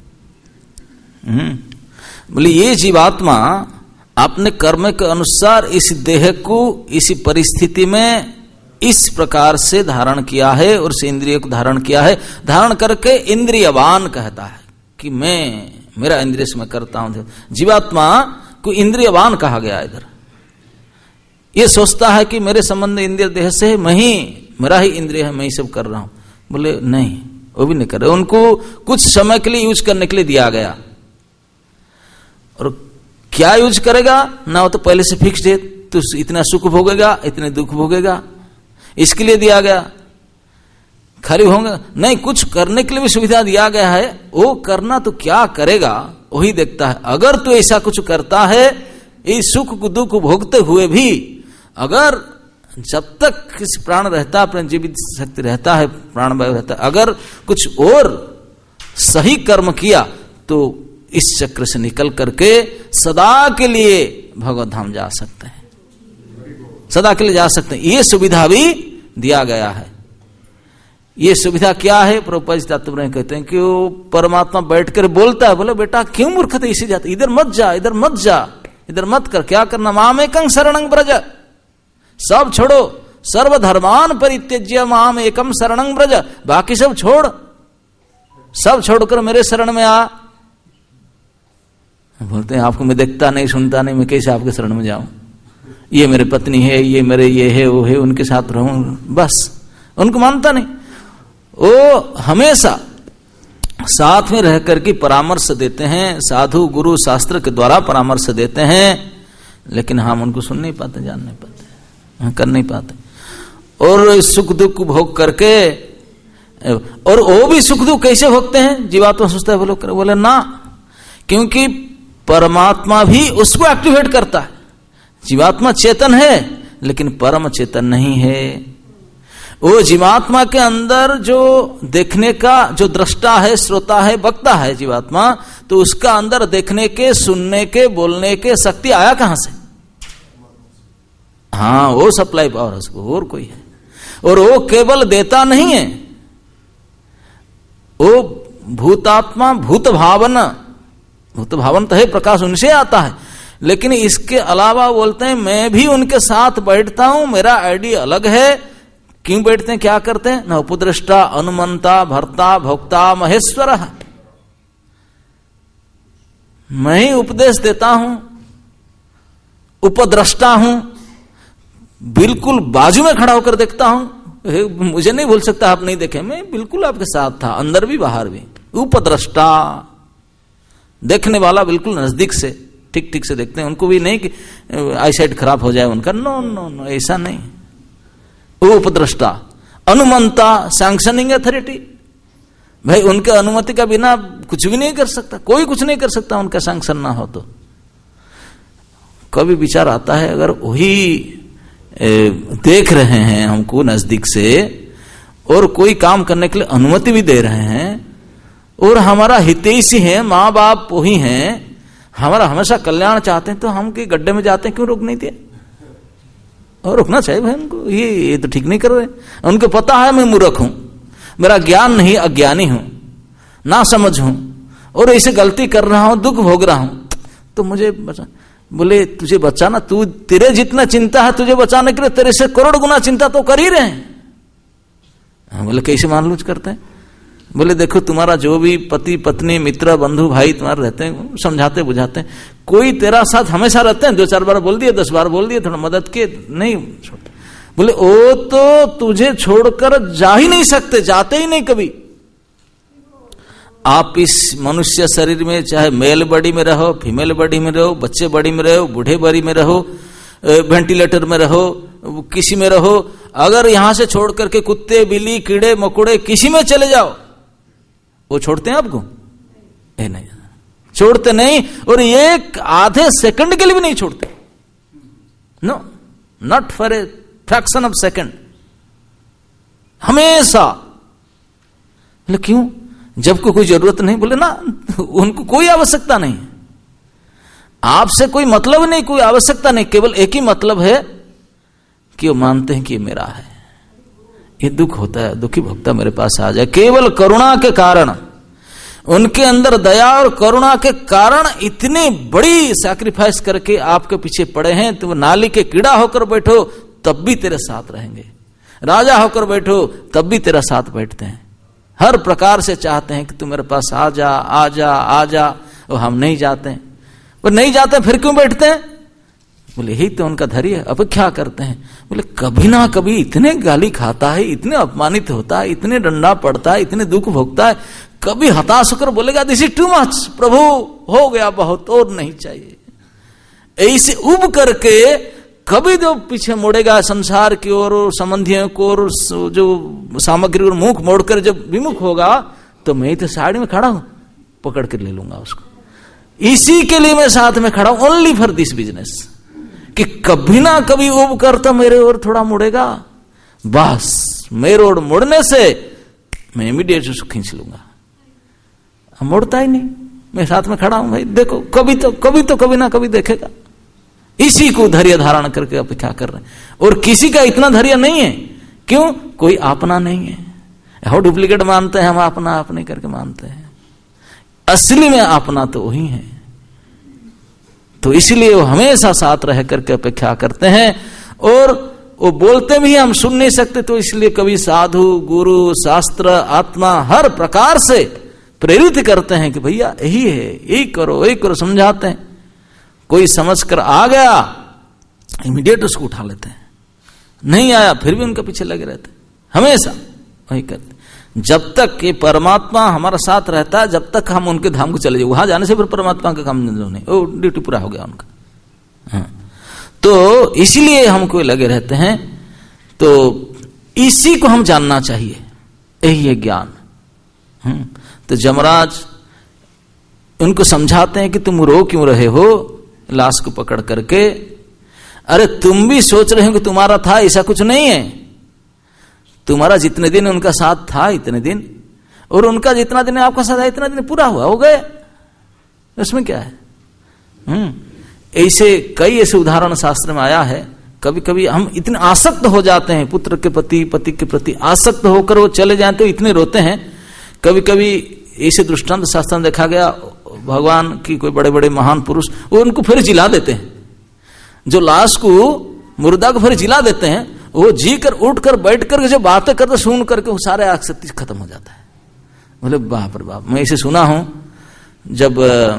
बोले ये जीवात्मा अपने कर्म के अनुसार इस देह को इसी परिस्थिति में इस प्रकार से धारण किया है और इस इंद्रिय को धारण किया है। धारण करके इंद्रियवान कहता है कि मैं, मेरा इंद्रिय से मैं करता हूं। जीवात्मा को इंद्रियवान कहा गया इधर। ये सोचता है कि मेरे संबंध इंद्रिय देह से है, मैं ही, मेरा ही इंद्रिय है, मैं ही सब कर रहा हूं। बोले नहीं, वो भी नहीं कर रहे। उनको कुछ समय के लिए यूज करने के लिए दिया गया, और क्या यूज करेगा ना, वो तो पहले से फिक्स्ड है। तो इतना सुख भोगेगा, इतने दुख भोगेगा, इसके लिए दिया गया। खाली होंगे नहीं, कुछ करने के लिए भी सुविधा दिया गया है। वो करना तो क्या करेगा वही देखता है। अगर तो ऐसा कुछ करता है, इस सुख को दुख भोगते हुए भी, अगर जब तक इस प्राण रहता, अपने जीवित शक्ति रहता है, प्राण वायु रहता है, अगर कुछ और सही कर्म किया तो इस चक्र से निकल करके सदा के लिए भगवत धाम जा सकते हैं, सदा के लिए जा सकते हैं। ये सुविधा भी दिया गया है। ये सुविधा क्या है? प्रभुपाद जी तात्पर्य कहते हैं कि वो परमात्मा बैठकर बोलता है, बोले बेटा क्यों मूर्ख थे इसी जाते, इधर मत जा, इधर मत जा, इधर मत कर, क्या करना, माम एकं शरणं ब्रज, सब छोड़ो, सर्वधर्मान परित्यज्य माम एकम शरणं ब्रज, बाकी सब छोड़, सब छोड़कर मेरे शरण में आ। बोलते हैं आपको मैं देखता नहीं, सुनता नहीं, मैं कैसे आपके शरण में जाऊं? ये मेरे पत्नी है, ये मेरे ये है, वो है, उनके साथ रहूं, बस। उनको मानता नहीं। वो हमेशा साथ में रह करके परामर्श देते हैं, साधु गुरु शास्त्र के द्वारा परामर्श देते हैं, लेकिन हम उनको सुन नहीं पाते, जान नहीं पाते, कर नहीं पाते। और सुख दुख भोग करके, और वो भी सुख दुख कैसे भोगते हैं? जीवात्मा सोचता है बोलो कर, बोले ना, क्योंकि परमात्मा भी उसको एक्टिवेट करता है। जीवात्मा चेतन है लेकिन परम चेतन नहीं है। वो जीवात्मा के अंदर जो देखने का, जो दृष्टा है, श्रोता है, वक्ता है जीवात्मा, तो उसका अंदर देखने के, सुनने के, बोलने के शक्ति आया कहां से? हाँ, वो सप्लाई पावर उसको, और कोई है। और वो केवल देता नहीं है, वो भूतात्मा, भूत भावन, भूत भावन तो है, प्रकाश उनसे आता है, लेकिन इसके अलावा बोलते हैं मैं भी उनके साथ बैठता हूं, मेरा आईडी अलग है। क्यों बैठते हैं, क्या करते हैं? न उपद्रष्टा, अनुमंता, भर्ता, भोक्ता, महेश्वर। मैं ही उपदेश देता हूं, उपद्रष्टा हूं, बिल्कुल बाजू में खड़ा होकर देखता हूं, मुझे नहीं भूल सकता आप नहीं देखे, मैं बिल्कुल आपके साथ था, अंदर भी बाहर भी। उपद्रष्टा, देखने वाला बिल्कुल नजदीक से, ठीक ठीक से देखते हैं। उनको भी नहीं कि आई साइट खराब हो जाए उनका, नो नो नो, ऐसा नहीं। उपद्रष्टा, अनुमंता, सैंक्शनिंग अथॉरिटी, भाई उनके अनुमति का बिना कुछ भी नहीं कर सकता, कोई कुछ नहीं कर सकता उनका सैंक्शन ना हो तो। कभी विचार आता है, अगर वही देख रहे हैं हमको नजदीक से और कोई काम करने के लिए अनुमति भी दे रहे हैं, और हमारा हितैषी है, माँ बाप वही हैं, हमारा हमेशा कल्याण चाहते हैं, तो हम के गड्ढे में जाते हैं, क्यों रोक नहीं दिया? और रुकना चाहिए भाई उनको, ये ये तो ठीक नहीं कर रहे। उनको पता है मैं मूर्ख हूं, मेरा ज्ञान नहीं, अज्ञानी हूं, ना समझ हूं, और ऐसे गलती कर रहा हूं, दुख भोग रहा हूं, तो मुझे बचा। बोले तुझे बचाना, तू, तेरे जितना चिंता है तुझे बचाने के लिए, तेरे से करोड़ गुना चिंता तो कर ही रहे हैं। बोले कैसे मालूम करते हैं? बोले देखो तुम्हारा जो भी पति पत्नी मित्र बंधु भाई तुम्हारे रहते हैं, समझाते बुझाते हैं, कोई तेरा साथ हमेशा रहते हैं, दो चार बार बोल दिए, दस बार बोल दिए, थोड़ा मदद किए, नहीं छोड़ते। बोले वो तो तुझे छोड़कर जा ही नहीं सकते, जाते ही नहीं कभी। आप इस मनुष्य शरीर में चाहे मेल बॉडी में रहो, फीमेल बॉडी में रहो, बच्चे बॉडी में रहो, बूढ़े बॉडी में रहो, वेंटिलेटर में रहो, किसी में रहो, अगर यहां से छोड़ करके कुत्ते बिल्ली कीड़े मकोड़े किसी में चले जाओ, वो छोड़ते हैं आपको? ए नहीं, छोड़ते नहीं, और एक आधे सेकंड के लिए भी नहीं छोड़ते। No, not for a fraction of second, हमेशा। बोले क्यों? जब को कोई जरूरत नहीं। बोले ना, उनको कोई आवश्यकता नहीं। आपसे कोई मतलब नहीं, कोई आवश्यकता नहीं, केवल एक ही मतलब है कि वो मानते हैं कि ये मेरा है। ये दुख होता है, दुखी भक्ता मेरे पास आ जाए, केवल करुणा के कारण, उनके अंदर दया और करुणा के कारण इतनी बड़ी सैक्रिफाइस करके आपके पीछे पड़े हैं। तो वो नाली के कीड़ा होकर बैठो तब भी तेरे साथ रहेंगे, राजा होकर बैठो तब भी तेरा साथ बैठते हैं, हर प्रकार से चाहते हैं कि तू मेरे पास आ जा, आ जा, आ जा। और हम नहीं जाते हैं, वो नहीं जाते फिर क्यों बैठते हैं? बोले यही तो उनका धैर्य है, अपेक्षा करते हैं। बोले कभी ना कभी इतने गाली खाता है, इतने अपमानित होता है, इतने डंडा पड़ता है, इतने दुख भोगता है, कभी हताश होकर बोलेगा दिस इज टू मच, प्रभु हो गया बहुत, और नहीं चाहिए। ऐसे उब करके कभी जो पीछे मोड़ेगा संसार की ओर और संबंधियों को और जो सामग्री और मुख मोड़कर जब विमुख होगा, तो मैं तो साइड में खड़ा हूं, पकड़ कर ले लूंगा उसको। इसी के लिए मैं साथ में खड़ा हूं, ओनली फॉर दिस बिजनेस, कि कभी ना कभी उब कर तो मेरे ओर थोड़ा मुड़ेगा, बस मेरे ओर मुड़ने से मैं इमीडिएट उसको खींच लूंगा। हम मुड़ता ही नहीं, मैं साथ में खड़ा हूं, भाई देखो कभी तो कभी तो कभी ना कभी देखेगा। इसी को धैर्य धारण करके अपेक्षा कर रहे हैं। और किसी का इतना धैर्य नहीं है, क्यों? कोई अपना नहीं है। हो डुप्लीकेट मानते हैं हम, अपना अपने करके मानते हैं, असली में अपना तो वही है। तो इसलिए वो हमेशा साथ रह करके अपेक्षा करते हैं। और वो बोलते भी हम सुन नहीं सकते, तो इसलिए कभी साधु, गुरु, शास्त्र, आत्मा हर प्रकार से प्रेरित करते हैं कि भैया यही है, यही करो, यही करो, समझाते हैं। कोई समझ कर आ गया इमीडिएट उसको उठा लेते हैं, नहीं आया फिर भी उनके पीछे लगे रहते, हमेशा वही करते। जब तक ये परमात्मा हमारा साथ रहता है, जब तक हम उनके धाम को चले जाए, वहां जाने से फिर परमात्मा का काम नहीं, वो ड्यूटी पूरा हो गया उनका। हाँ। तो इसीलिए हमको लगे रहते हैं। तो इसी को हम जानना चाहिए, यही है ज्ञान। हम्म तो जमराज उनको समझाते हैं कि तुम रो क्यों रहे हो लाश को पकड़ करके? अरे तुम भी सोच रहे हो कि तुम्हारा था, ऐसा कुछ नहीं है। तुम्हारा जितने दिन उनका साथ था इतने दिन, और उनका जितना दिन आपका साथ है इतना दिन पूरा हुआ, हो गए, उसमें क्या है? हम्म ऐसे कई ऐसे उदाहरण शास्त्र में आया है। कभी कभी हम इतने आसक्त हो जाते हैं पुत्र के प्रति, पति के प्रति आसक्त होकर वो चले जाए तो इतने रोते हैं। कभी कभी ऐसे दृष्टांत शास्त्र में देखा गया, भगवान की कोई बड़े बड़े महान पुरुष वो उनको फिर जिला देते हैं, जो लाश को मुर्दा को फिर जिला देते हैं, वो जी कर उठ कर बैठ कर जो बातें करते सुन करके वो सारे आसक्ति खत्म हो जाता है। बोले बाप रे बाप, मैं इसे सुना हूं। जब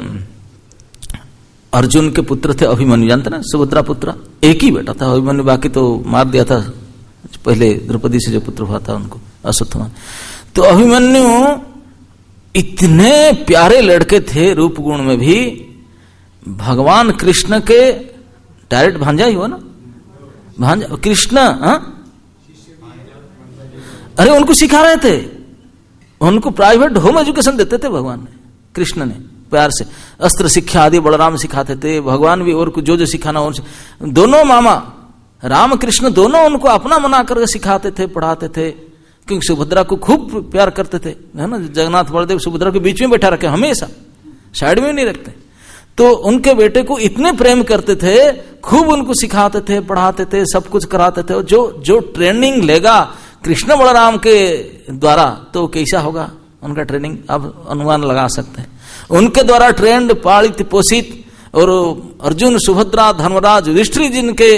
अर्जुन के पुत्र थे अभिमन्यु, जानते ना, सुभद्रा पुत्र, एक ही बेटा था अभिमन्यु, बाकी तो मार दिया था पहले द्रौपदी से जो पुत्र हुआ था उनको, अश्वत्थामा। तो अभिमन्यु इतने प्यारे लड़के थे रूप गुण में भी, भगवान कृष्ण के डायरेक्ट भांजा ही हो ना, भांजा कृष्ण। हा? अरे उनको सिखा रहे थे, उनको प्राइवेट होम एजुकेशन देते थे भगवान ने, कृष्ण ने प्यार से। अस्त्र शिक्षा आदि बलराम सिखाते थे, भगवान भी, और जो जो सिखाना और दोनों मामा राम कृष्ण दोनों उनको अपना मना करके सिखाते थे, पढ़ाते थे, क्योंकि सुभद्रा को खूब प्यार करते थे, है ना। जगन्नाथ बलदेव सुभद्रा के बीच में बैठा रखे, हमेशा साइड में नहीं रखते। तो उनके बेटे को इतने प्रेम करते थे, खूब उनको सिखाते थे, पढ़ाते थे, सब कुछ कराते थे। जो जो ट्रेनिंग लेगा कृष्ण बलराम के द्वारा तो कैसा होगा उनका ट्रेनिंग, आप अनुमान लगा सकते हैं। उनके द्वारा ट्रेंड, पालित, पोषित, और अर्जुन, सुभद्रा, धर्मराज, युधिष्ठिर जिनके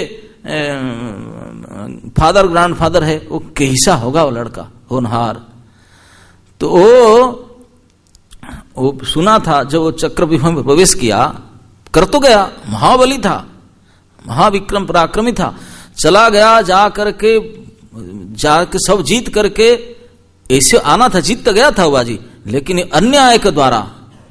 फादर ग्रैंड फादर है, वो कैसा होगा वो लड़का होनहार। तो वो वो सुना था, जब वो चक्रव्यूह में प्रवेश किया, कर तो गया, महाबली था, महाविक्रम पराक्रमी था, चला गया, जा करके जाके सब जीत करके ऐसे आना था, जीत तो गया था बाजी, लेकिन अन्याय के द्वारा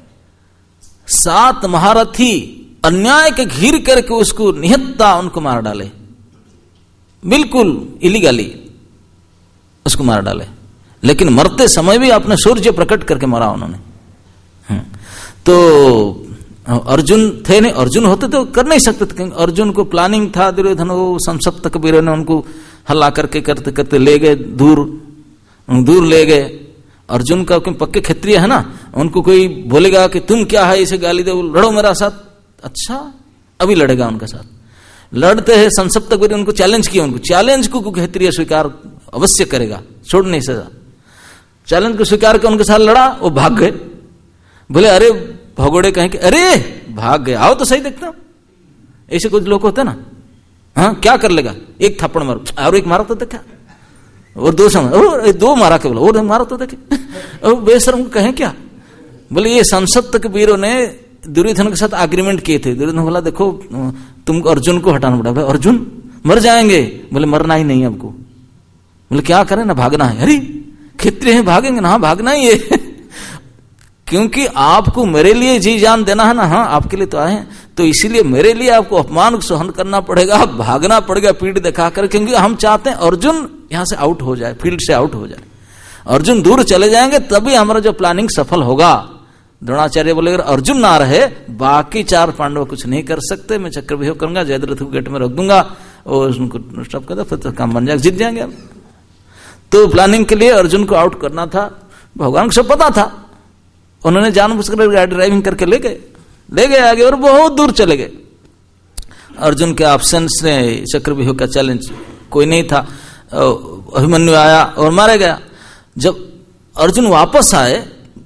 सात महारथी अन्याय के घिर करके उसको निहत्ता उनको मार डाले, बिल्कुल इलीगली उसको मार डाले। लेकिन मरते समय भी अपने सूर्य प्रकट करके मरा उन्होंने। तो अर्जुन थे नहीं, अर्जुन होते तो कर नहीं सकते थे, अर्जुन को प्लानिंग था, दुर्योधन वो संसप्त कबीर ने उनको हल्ला करके करते करते ले गए दूर, दूर ले गए। अर्जुन का पक्के क्षत्रिय है ना, उनको कोई बोलेगा कि तुम क्या है, इसे गाली दो, लड़ो मेरा साथ, अच्छा अभी लड़ेगा उनके साथ। लड़ते हैं संसप्तक वीर, उनको चैलेंज किया, उनको चैलेंज को क्षत्रिय स्वीकार अवश्य करेगा, छोड़ नहीं सकता। चैलेंज को स्वीकार कर उनके साथ लड़ा, वो भाग गए। बोले अरे भगोड़े कहें कि अरे भाग गए, आओ तो सही देखता हूं। ऐसे कुछ लोग होते ना, हाँ क्या कर लेगा, एक थप्पड़ मारो और एक मारा तो देखा, और दो समय दो मारा के बोला और मारा तो देखे, और बेशर्म कहें क्या। बोले ये संसप्तक वीरों ने दुर्योधन के साथ एग्रीमेंट किए थे। दुर्योधन बोला देखो तुमको अर्जुन को हटाना पड़ा। भाई अर्जुन मर जाएंगे। बोले मरना ही नहीं हमको। बोले क्या करें ना, भागना है। अरे क्षत्रिय है भागेंगे ना, हाँ भागना ही है क्योंकि आपको मेरे लिए जी जान देना है ना, हाँ आपके लिए तो आए हैं, तो इसीलिए मेरे लिए आपको अपमान सहन करना पड़ेगा, भागना पड़ेगा पीठ दिखाकर, क्योंकि हम चाहते हैं अर्जुन यहां से आउट हो जाए, फील्ड से आउट हो जाए। अर्जुन दूर चले जाएंगे तभी हमारा जो प्लानिंग सफल होगा। द्रोणाचार्य बोले अगर अर्जुन ना रहे बाकी चार पांडव कुछ नहीं कर सकते, मैं चक्रव्यूह करूंगा, जयद्रथ को गेट में रख दूंगा और उनको स्टॉप कर दो, फिर तो काम बन जाएगा, जीत जाएंगे हम। तो प्लानिंग के लिए अर्जुन को आउट करना था, भगवान को सब पता था। उन्होंने जानबूझकर गाड़ी ड्राइविंग करके ले गए ले गए आगे और बहुत दूर चले गए। अर्जुन के एब्सेंस ने चक्रव्यूह का चैलेंज कोई नहीं था, अभिमन्यु आया और मारा गया। जब अर्जुन वापस आए,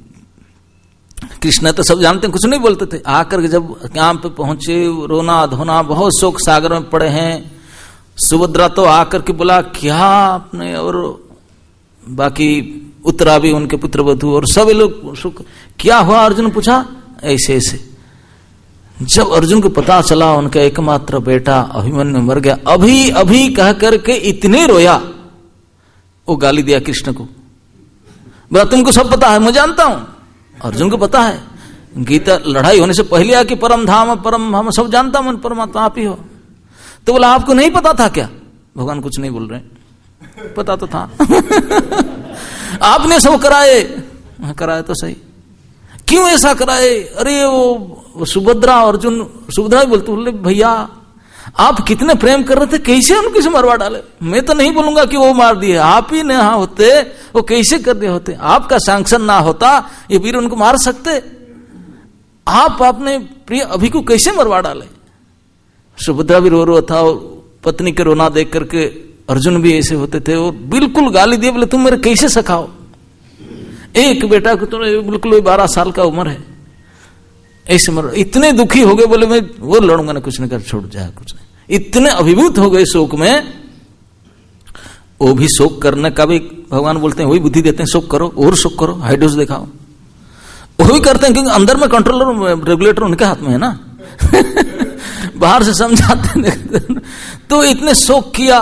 कृष्ण तो सब जानते हैं, कुछ नहीं बोलते थे। आकर के जब कैंप पे पहुंचे, रोना धोना, बहुत शोक सागर में पड़े हैं। सुभद्रा तो आकर के बोला क्या आपने, और बाकी उत्तरा भी उनके पुत्र वधु और सभी लोग सुख, क्या हुआ अर्जुन पूछा, ऐसे ऐसे। जब अर्जुन को पता चला उनका एकमात्र बेटा अभिमन्यु मर गया, अभी अभी कह करके इतने रोया, वो गाली दिया कृष्ण को। बोला तुमको सब पता है, मैं जानता हूं। अर्जुन को पता है, गीता लड़ाई होने से पहले आके परम धाम परम हम सब जानता हूं, परमात्मा आप ही हो। तो बोला आपको नहीं पता था क्या? भगवान कुछ नहीं बोल रहे, पता तो था आपने सब कराए। कराए तो सही, क्यों ऐसा कराए? अरे वो सुभद्रा अर्जुन, सुभद्रा बोलते बोले भैया आप कितने प्रेम कर रहे थे, कैसे उनको से मरवा डाले? मैं तो नहीं बोलूंगा कि वो मार दिए, आप ही नहीं होते वो कैसे कर दिए होते, आपका सैंक्शन ना होता ये वीर उनको मार सकते, आप अपने प्रिय अभी को कैसे मरवा डाले? सुभद्रा भी रो रो था, और पत्नी के रोना देख करके अर्जुन भी ऐसे होते थे, और बिल्कुल गाली दिए, बोले तुम मेरे कैसे सखाओ, एक बेटा को तो बिल्कुल बारह साल का उम्र है, ऐसे मर। इतने दुखी हो गए, बोले मैं वो लड़ूंगा ना, कुछ नहीं कर, छोड़ जाए कुछ नहीं। इतने अभिभूत हो गए शोक में। वो भी शोक करने का भी भगवान बोलते हैं, वही बुद्धि देते हैं, शोक करो और शोक करो, हाई डोज दिखाओ, वो भी करते हैं, क्योंकि अंदर में कंट्रोलर रेगुलेटर उनके हाथ में है ना बाहर से समझाते हैं। तो इतने शोक किया,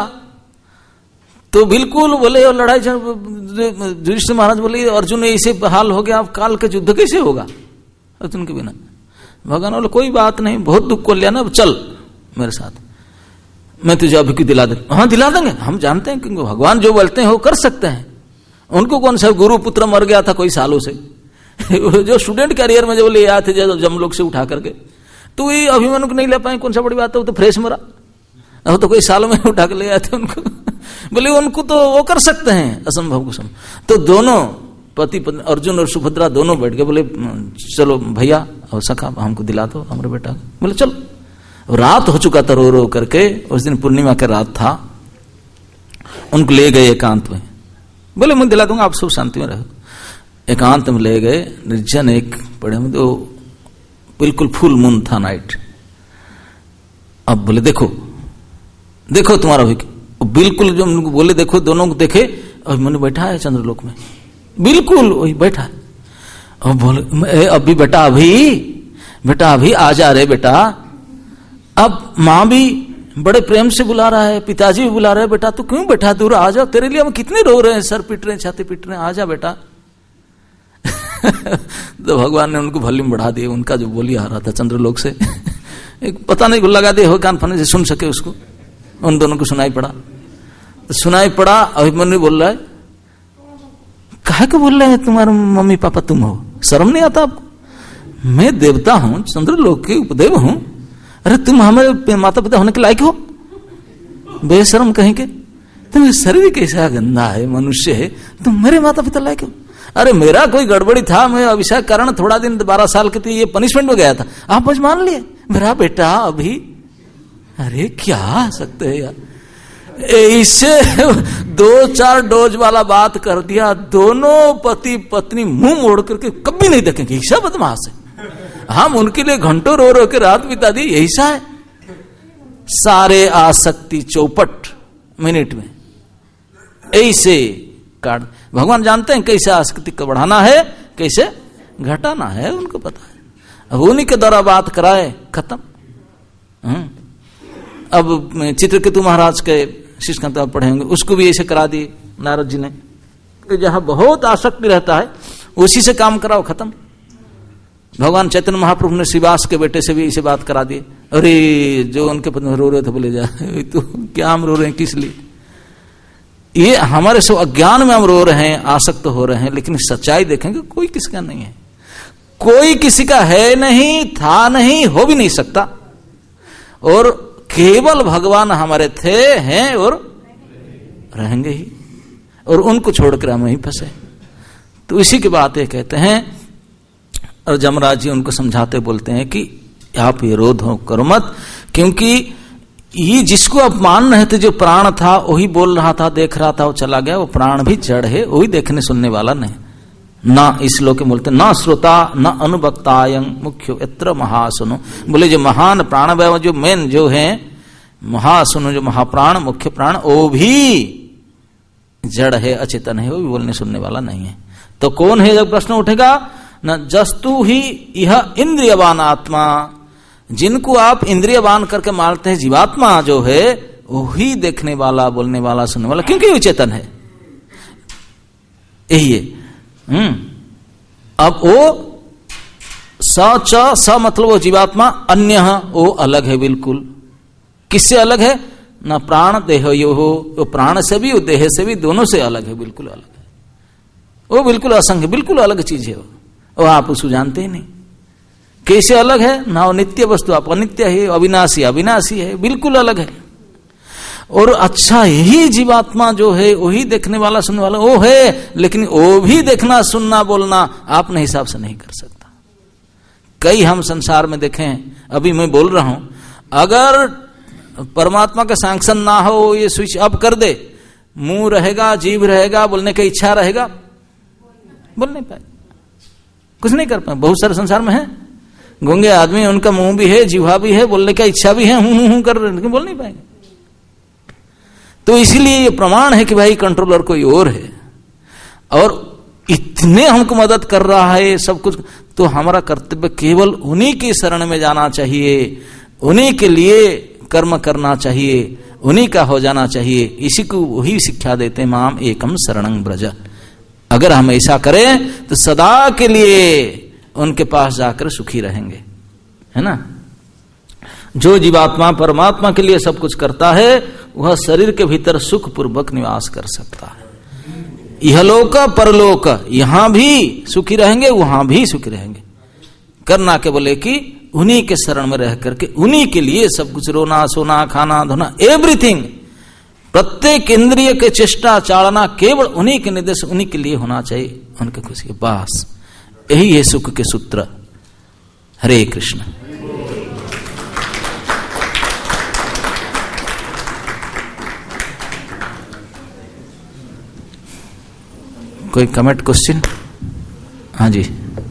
तो बिल्कुल बोले और लड़ाई, युधिष्ठिर महाराज बोले अर्जुन ऐसे हाल हो गया, अब काल का युद्ध कैसे होगा अर्जुन के बिना? भगवान बोले कोई बात नहीं, बहुत दुख को लिया ना, चल मेरे साथ, मैं तुझे अभी की दिला दे। हाँ दिला देंगे, हम जानते हैं क्योंकि भगवान जो बोलते हैं वो कर सकते हैं। उनको कौन सा गुरु पुत्र मर गया था कोई सालों से जो स्टूडेंट कैरियर में जो ले आए थे जम लोग से उठा करके, तो ये अभिमन्यु को नहीं ले पाए, कौन सा बड़ी बात है, वो तो फ्रेश मरा, वो तो कोई सालों में उठा कर ले आए थे उनको बोले उनको तो वो कर सकते हैं असंभव को सम। तो दोनों पति पत्नी अर्जुन और सुभद्रा दोनों बैठ गए, बोले चलो भैया और सखा हमको दिला दो हमारे बेटा। बोले चलो। रात हो चुका था रो रो करके, उस दिन पूर्णिमा का रात था, उनको ले गए एकांत में, बोले मैं दिला दूंगा, आप सब शांति में रहो। एकांत में ले गए, निर्जन एक पड़े में, तो बिल्कुल फुल मून था नाइट। अब बोले देखो देखो तुम्हारा भी, बिल्कुल जो उनको बोले देखो, दोनों को देखे, अभिमन्यु बैठा है चंद्रलोक में, बिल्कुल वही बैठा है। और बोले अभी बेटा, अभी बेटा अभी आ जा रहे बेटा। अब माँ भी बड़े प्रेम से बुला रहा है, पिताजी भी बुला रहे हैं, बेटा तू क्यों बैठा, दूर आ जाओ, तेरे लिए हम कितने रो रहे हैं, सर पिट रहे हैं, छाती पिट रहे हैं, आ जा बेटा तो भगवान ने उनको वॉल्यूम बढ़ा दिया, उनका जो बोली आ रहा था चंद्रलोक से एक पता नहीं लगा दे हो कान फने से सुन सके उसको, उन दोनों को सुनाई पड़ा। तो सुनाई पड़ा, अभिमन्यु बोल रहा है, काहे को बोल रहे हैं तुम्हारे मम्मी पापा तुम हो, शर्म नहीं आता आपको? मैं देवता हूं, चंद्रलोक के उपदेव हूं, अरे तुम हमारे माता पिता होने के लायक हो? बेशर्म कहेंगे, तुम शरीर कैसा गंदा है, मनुष्य है, तुम मेरे माता पिता लायक हो? अरे मेरा कोई गड़बड़ी था, मैं अभिषेक कारण थोड़ा दिन बारह साल के थे, ये पनिशमेंट में गया था, आप बस मान लिए, मेरा बेटा अभी, अरे क्या आ सकते है यार, इससे दो चार डोज वाला बात कर दिया, दोनों पति पत्नी मुंह मोड़ करके कभी नहीं देखेंगे, ऐसा बदमाश है। हम उनके लिए घंटों रो रो के रात बिता दी, ऐसा है। सारे आसक्ति चौपट मिनट में ऐसे काट। भगवान जानते हैं कैसे आसक्ति को बढ़ाना है, कैसे घटाना है, उनको पता है। अब उन्हीं के द्वारा बात कराए, खत्म। अब चित्रकेतु महाराज के शिष्य का पढ़े होंगे, उसको भी ऐसे करा दिए नारद जी ने, जहां बहुत आसक्ति रहता है उसी से काम कराओ, खत्म। भगवान चैतन्य महाप्रभु ने श्रीवास के बेटे से भी ऐसे बात करा दी। अरे जो उनके पत्नी रो रहे थे, बोले जा तो क्या हम रो रहे हैं, किस लिए? ये हमारे सब अज्ञान में हम रो रहे हैं, आसक्त हो रहे हैं, लेकिन सच्चाई देखेंगे कोई किसका नहीं है, कोई किसी का है नहीं, था नहीं, हो भी नहीं सकता। और केवल भगवान हमारे थे, हैं और रहेंगे ही, और उनको छोड़कर हम वहीं फंसे। तो इसी की बात ये कहते हैं। और जमराज जी उनको समझाते बोलते हैं कि आप ये रोध हो करो मत, क्योंकि ये जिसको आप मान रहे थे, जो प्राण था वही बोल रहा था, देख रहा था, वो चला गया, वो प्राण भी जड़ है, वही देखने सुनने वाला नहीं। ना इस लोक में बोलते ना श्रोता न अनुभक्तायं मुख्यो यत्र महासुनो, बोले जो महान प्राण वैव, जो मेन जो है महासुनो, जो महाप्राण मुख्य प्राण, वो भी जड़ है, अचेतन है, वो भी बोलने सुनने वाला नहीं है। तो कौन है? जब प्रश्न उठेगा न जस्तु ही यह इंद्रियवान आत्मा, जिनको आप इंद्रियवान करके मानते हैं जीवात्मा जो है, वही देखने वाला, बोलने वाला, सुनने वाला, क्योंकि वो चेतन है। यही है। हम्म अब वो स च स मतलब वो जीवात्मा, अन्य वो अलग है बिल्कुल। किससे अलग है? ना प्राण देह यो हो, वो प्राण से भी, वो देह से भी, दोनों से अलग है, बिल्कुल अलग है। वो बिल्कुल असंग है, बिल्कुल अलग चीज है वो, वो आप उसको जानते ही नहीं। कैसे अलग है? ना वो नित्य वस्तु, आप अनित्य है, अविनाशी अविनाशी है, बिल्कुल अलग है। और अच्छा यही जीवात्मा जो है, वही देखने वाला, सुनने वाला वो है, लेकिन वो भी देखना, सुनना, बोलना आपने हिसाब से नहीं कर सकता। कई हम संसार में देखें, अभी मैं बोल रहा हूं, अगर परमात्मा का सैंक्शन ना हो, ये स्विच ऑफ कर दे, मुंह रहेगा, जीभ रहेगा, बोलने की इच्छा रहेगा, बोल नहीं पाए, कुछ नहीं कर पाए। बहुत सारे संसार में है गूंगे आदमी, उनका मुंह भी है, जीवा भी है, बोलने की इच्छा भी है, हूं हूं हूं कर रहे, लेकिन बोल नहीं पाएंगे। तो इसीलिए ये प्रमाण है कि भाई कंट्रोलर कोई और है, और इतने हमको मदद कर रहा है सब कुछ। तो हमारा कर्तव्य केवल उन्हीं की शरण में जाना चाहिए, उन्हीं के लिए कर्म करना चाहिए, उन्हीं का हो जाना चाहिए। इसी को वही शिक्षा देते, माम एकम शरणं ब्रज। अगर हम ऐसा करें तो सदा के लिए उनके पास जाकर सुखी रहेंगे, है ना। जो जीवात्मा परमात्मा के लिए सब कुछ करता है, वह शरीर के भीतर सुख पूर्वक निवास कर सकता है। इहलोक परलोक, यहां भी सुखी रहेंगे, वहां भी सुखी रहेंगे। करना के बोले कि उन्हीं के शरण में रह करके, उन्हीं के लिए सब कुछ, रोना, सोना, खाना, धोना, एवरीथिंग, प्रत्येक इंद्रिय के चेष्टा चालना केवल उन्हीं के निर्देश, उन्हीं के लिए होना चाहिए, उनके खुशी। बस यही है सुख के सूत्र। हरे कृष्ण। कोई कमेंट, क्वेश्चन? हाँ जी।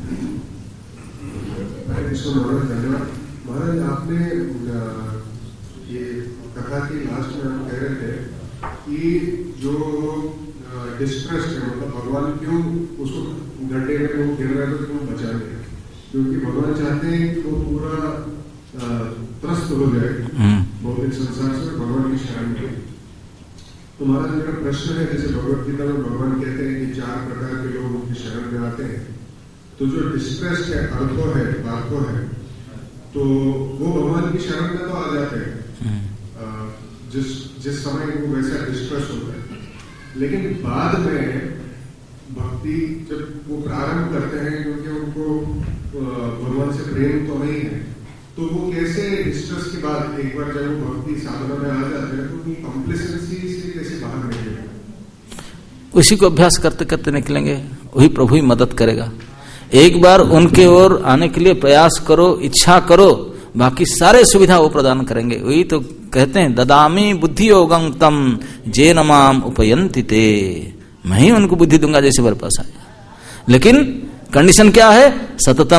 महाराज, आपने ये कथा की लास्ट में हम कह रहे थे कि जो डिस्ट्रेस है, मतलब भगवान क्यों उसको गड्ढे में वो गिर रहा है तो क्यों बचा रहे, क्योंकि भगवान चाहते हैं कि वो पूरा त्रस्त हो जाए भौतिक संसार से, भगवान की शरण में। तो महाराज मेरा प्रश्न है, जैसे भगवत गीता में भगवान कहते हैं कि चार प्रकार के लोग उनकी शरण में आते हैं, तो जो डिस्ट्रेस है, अर्थो है, बार्थो है, तो वो भगवान की शरण में तो आ जाते हैं जिस जिस समय वो वैसा डिस्ट्रेस होता है। लेकिन बाद में भक्ति जब वो प्रारंभ करते हैं, क्योंकि उनको भगवान से प्रेम तो नहीं है, तो वो कैसे डिस्ट्रेस के बाद एक बार जब वो भक्ति साधना में आ जाते हैं, तो उनकी कॉम्प्लेसेंसी से कैसे बाहर निकलेंगे? उसी को अभ्यास करते करते निकलेंगे, वही प्रभु ही मदद करेगा। एक बार उनके ओर आने के लिए प्रयास करो, इच्छा करो, बाकी सारे सुविधा वो प्रदान करेंगे। वही तो कहते हैं ददामी बुद्धि योगं तम जे नमाम उपयंति ते, मैं ही उनको बुद्धि दूंगा जैसे मेरे पास आए। लेकिन कंडीशन क्या है? सततम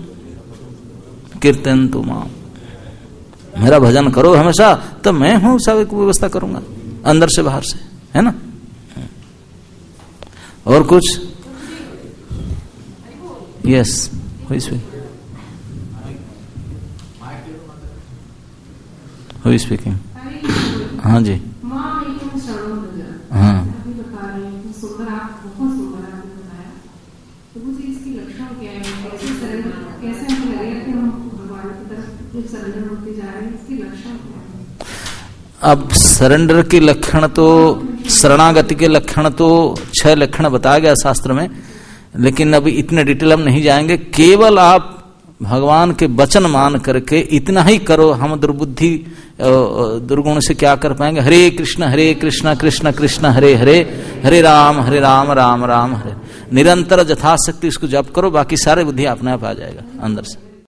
कीर्तन तु माम, मेरा भजन करो हमेशा, तो मैं हूं सब व्यवस्था करूंगा अंदर से बाहर से, है ना। और कुछ? यस, हुई हुई स्पीकिंग। हाँ जी, हाँ। अब सरेंडर के लक्षण तो, शरणागति के लक्षण तो छह लक्षण बताया गया शास्त्र में, लेकिन अभी इतने डिटेल हम नहीं जाएंगे। केवल आप भगवान के वचन मान करके इतना ही करो। हम दुर्बुद्धि दुर्गुण से क्या कर पाएंगे? हरे कृष्ण हरे कृष्ण कृष्ण कृष्ण हरे हरे, हरे राम हरे राम राम राम हरे। निरंतर यथाशक्ति इसको जप करो, बाकी सारे बुद्धि अपने आप आ जाएगा अंदर से।